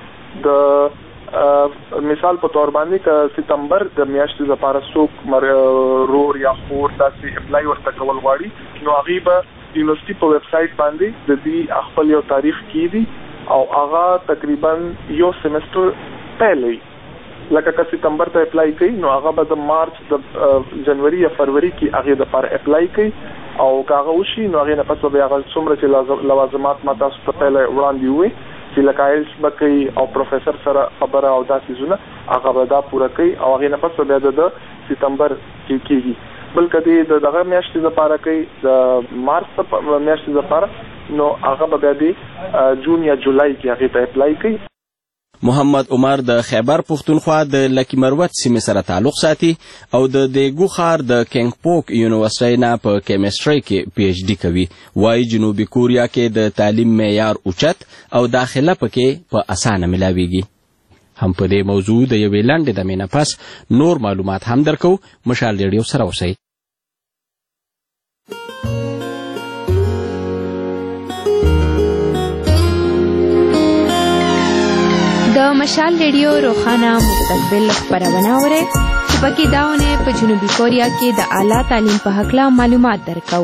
[SPEAKER 11] د مثال په تور باندې ک سپتمبر د میاشتې لپاره څوک رور یا خور داسې اپلای ورته کول غواړي نو هغه به یونیورسيټي په ویب سټ باندې د دې خپل یو تاریخ کیږي او هغه تقریبا یو سیمستر پهلې لکه که سپتمبر ته اپلای کوي نو هغه به د مارچ د جنوري یا فروری کې هغه د لپاره اپلای کوي او هغه وشي نو هغه نه پس به هغه څومره چې لوازمات ما تاسو ته پهلې وړاندې وي چې لکه ایلس بکوي او پروفیسر سره خبره او داسې زونه هغه به دا پوره کوي او هغه نه پس بیا د سپتمبر کې کېږي. بلکې د دغه میاشتې لپاره کوي د مارچ میاشتې لپاره نو هغه به بیا د جون یا جولای کې هغه ته اپلای کوي.
[SPEAKER 4] محمد عمر د خیبر پښتونخوا د لکی مروت سیمې سره تعلق ساتي او د دیګو ښار د کینګ پوک یونیورسيټۍ نه په کیمستري کې پی ایچ ډي کوي. وايي جنوبي کوریا کې د تعلیم معیار اوچت او داخله پکې په اسانه ملاويږي. هم په دې موضوع د یوې لنډې دمې نه پس نور معلومات هم درکو. مشال ریډیو سره اوسئ.
[SPEAKER 9] د مشال ریډیو روخانه مستقبل خبرونه اورئ چې پکې داونه په جنوبي کوریا کې د اعلی تعلیم په حق لا معلومات درکو.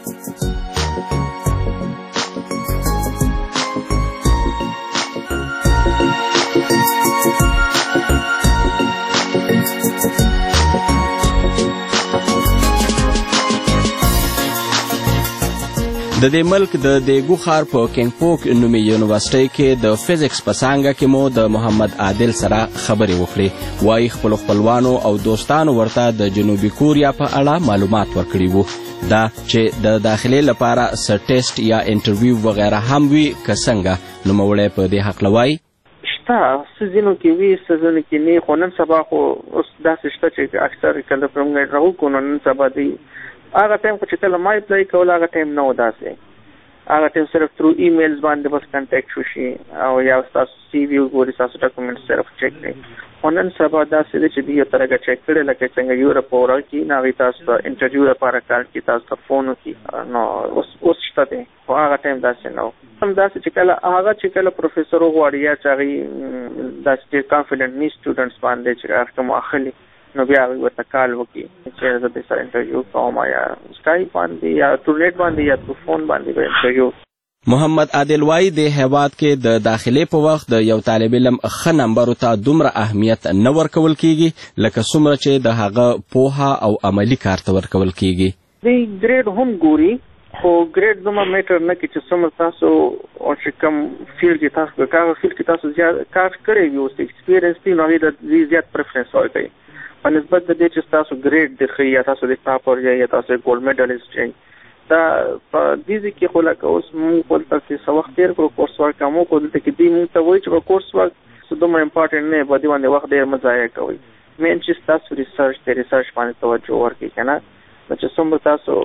[SPEAKER 4] د دې ملک د دیګو ښار په کینګ پوک نومي یونیورسيټۍ کې د فزکس په څانګه کې مو د محمد عادل سره خبرې وکړې. وايي خپل خپلوانو او دوستانو ورته د جنوبي کوریا په اړه معلومات ورکړي وو دا چې د داخلي لپاره س ټیسټ یا انټرویو وغیرہ هم وي که څنګه. نوموړی په دې حق لوي
[SPEAKER 14] شته سزینو کې وی سزینو کې نه خو نن سبا خو اوس داسې شته چې اکثر کله پروګرام راو کو نن سبا دی هغه ټایم چې کله ما اپلای کول هغه ټایم نه وداسې هغه ټیم صرف تھرو ایمیلز باندې بس کانټیکټ وشي او یا تاسو سی وی وګورئ تاسو ډاکومنټ صرف چیک کړئ نن سبا داسې دی چې دوی ترګه چیک کړي لکه څنګه یورپ اورا کې ناغي تاسو ته انټرویو لپاره کار کوي تاسو ته فون وکړي نو اوس اوس شته دی خو هغه ټایم داسې نه و هم داسې چې کله هغه چې کله پروفیسور وغواړي یا چې هغه داسې ډېر کانفیډنټ ني سټوډنټس باندې چې هغه کوم اخلي نو بیا هغوی ورته کال وکړي چې زه دې سره انټرویو کوم یا سکایپ باندې یا ټورنیټ باندې یا فون باندې به انټرویو.
[SPEAKER 4] محمد عادل وای د هیواد کې د داخلي په وخت د یو طالب علم ښه نمبر ته دومره اهمیت نه ورکول کیږي لکه څومره چې د هغه پوهه او عملی کار ته ورکول کیږي.
[SPEAKER 14] د ګریډ هم ګوري خو ګریډ زما میټر نه کې چې څومره تاسو او چې کوم فیلډ کې تاسو کار فیلډ کې تاسو زیات کار کړی وي او ایکسپیرینس دی نو د زیات پریفرنس ورکوي په نسبت د دې چې تاسو ګریډ دی خو یا تاسو د ټاپر یا تاسو ګولډ میډالیست یې دا په دې کې خو لکه اوس موږ خپل تاسو څه وخت تیر کړو کورس ورک مو کو دلته کې دې موږ ته وایي چې کورس ورک څه دومره امپورټنټ نه باندې باندې وخت ډېر مزایه کوي مین چې تاسو ریسرچ ته ریسرچ باندې توجه ورکړئ کنه چې څومره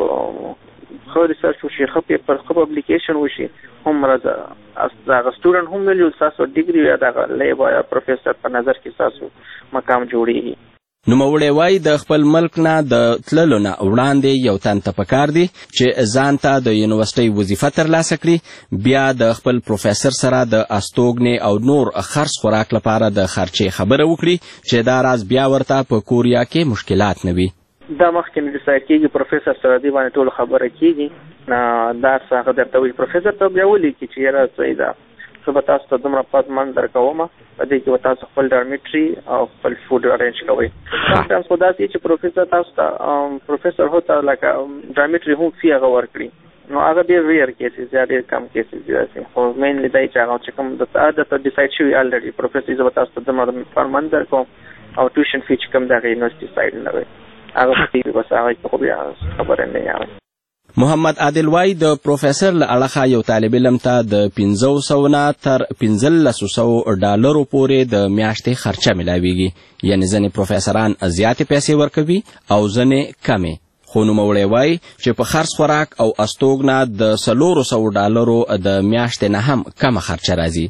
[SPEAKER 14] تاسو خو ریسرچ وشي خو پیپر خو پبلیکیشن وشي هم راځه دا سټوډنټ هم ویلو تاسو ډیګري یا دا لیب یا پروفیسور په نظر کې تاسو مقام جوړیږي.
[SPEAKER 4] نوموړی وای د خپل ملک نه د تللو نه وړاندې یو تن ته پکار دی چې ځان ته د یونیورسټۍ وظیفه ترلاسه کړي بیا د خپل پروفیسور سره د استوګنې او نور خرڅ خوراک لپاره د خرچې خبره وکړي چې دا راز بیا ورته په کوریا کې مشکلات نه وي.
[SPEAKER 14] دا مخکې ډیسایډ کیږي پروفیسور سره دی باندې ټول خبره کیږي دا څنګه درته وی پروفیسور ته بیا ولي کی چې را صحیح ده څه به تاسو ته دومره پد من درکوم په دې کې تاسو خپل ډارمیټري او خپل فود ارینج کوئ سمټایمز خو داسې چې پروفیسور تاسو ته پروفیسور هوته لکه ډارمیټري هم فی هغه ورکړي نو هغه ډېر ریئر کیسز یا ډېر کم کیسز دي خو مینلی دا چې هغه چې کوم د عادت ډیسایډ شوی الریډي پروفیسور زه به تاسو ته دومره پر من درکوم او ټیوشن فی چې کوم دغه یونیورسټي سایډ نه وي هغه په بس هغه خو بیا خبره نه یاوي.
[SPEAKER 4] محمد عادل وای د پروفیسور له اړخه یو طالب علم ته د پنځه سوه نه تر پنځلسو سوو ډالرو پورې د میاشتې خرچه ملاویږي یعنې ځینې پروفیسوران زیاتې پیسې ورکوي او ځینې کمې خو نوموړی وای چې په خرڅ خوراک او استوګنه د څلورو سوو ډالرو د میاشتې نه هم کمه خرچه راځي.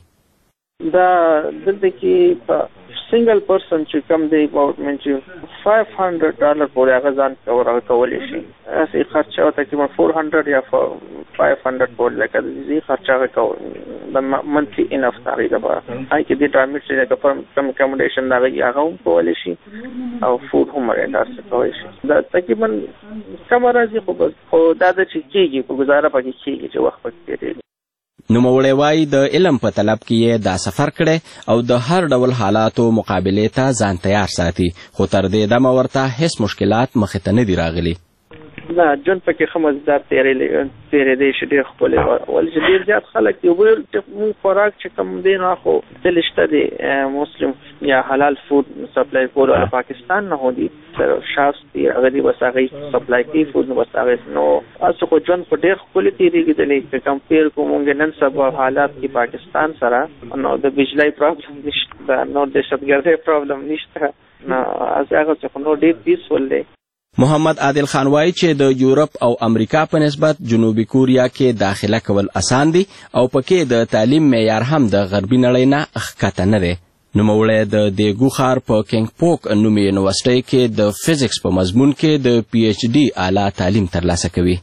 [SPEAKER 14] دا دلته کې په سنگل پرسن چې کم دی اباوټ چې فایو هنډرډ ډالر پورې هغه ځان کور کولی شي اسی خرچه تقریبا فور هنډرډ یا فایو هنډرډ پورې لکه دې خرچه کوي د منثلي انف تاغي دا هاي کې د ډرامټ چې کم اکوموډیشن دا هغه هم کولی شي او فود هم مرسته کوي شي دا تقریبا کم راځي خو خو دا د چې کېږي په گزاره پکې کېږي چې وخت پکې دی.
[SPEAKER 4] نوموړی وای د علم په طلب کې یې دا سفر کړی او د هر ډول حالاتو مقابلې ته ځان تیار ساتي خو تر دې دمه ورته هیڅ مشکلات مخې ته نه دي راغلي.
[SPEAKER 14] نه جون پکې ښه مزدار تېرېدی شي ډېر ښکلی ولې چې ډېر زیات خلک دي ویل چې مونږ خوراک چې کوم دی نو خو دلې شته دی مسلم یا حلال فود سپلای کول او پاکستان نه هو دي شاس دي هغه دي بس هغه سپلای کوي فود نو بس هغه نو تاسو خو جون په ډېر ښکلی تېرېږي دلې کمپیر کوو مونږ نن سبا حالات کې پاکستان سره نو د بجلی پرابلم نشته نو د دهشتګردۍ پرابلم نشته نو هغه څه نو ډېر پیسفول دی.
[SPEAKER 4] محمد عادل خان وای چې د یورپ او امریکا په نسبت جنوبي کوریا کې داخله کول اسان دي او پکې د تعلیم معیار هم د غربي نړۍ نه ښکته نه دی. نوموړی د دیګو ښار په کینګ پوک نومي یونیورسټۍ کې د فزیکس په مضمون کې د پی ایچ ډي اعلی تعلیم ترلاسه کوي.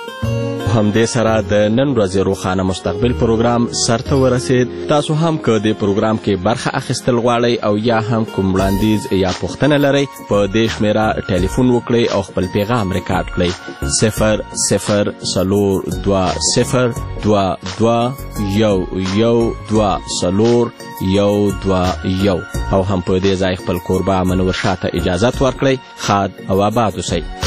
[SPEAKER 4] همدې سره د نن ورځې روښانه مستقبل پروګرام سرته ورسید. تاسو هم که د پروګرام کې برخه اخیستل غواړئ او یا هم کوم وړاندیز یا پوښتنه لرئ په دې شمېره ټلیفون وکړئ او خپل پیغام ریکارډ کړئ صفر صفر څلور دوه صفر دوه دوه یو یو دوه څلور یو دوه یو او هم په دې ځای خپل کوربه منور شاه ته اجازت ورکړئ. ښاد او آباد اوسئ.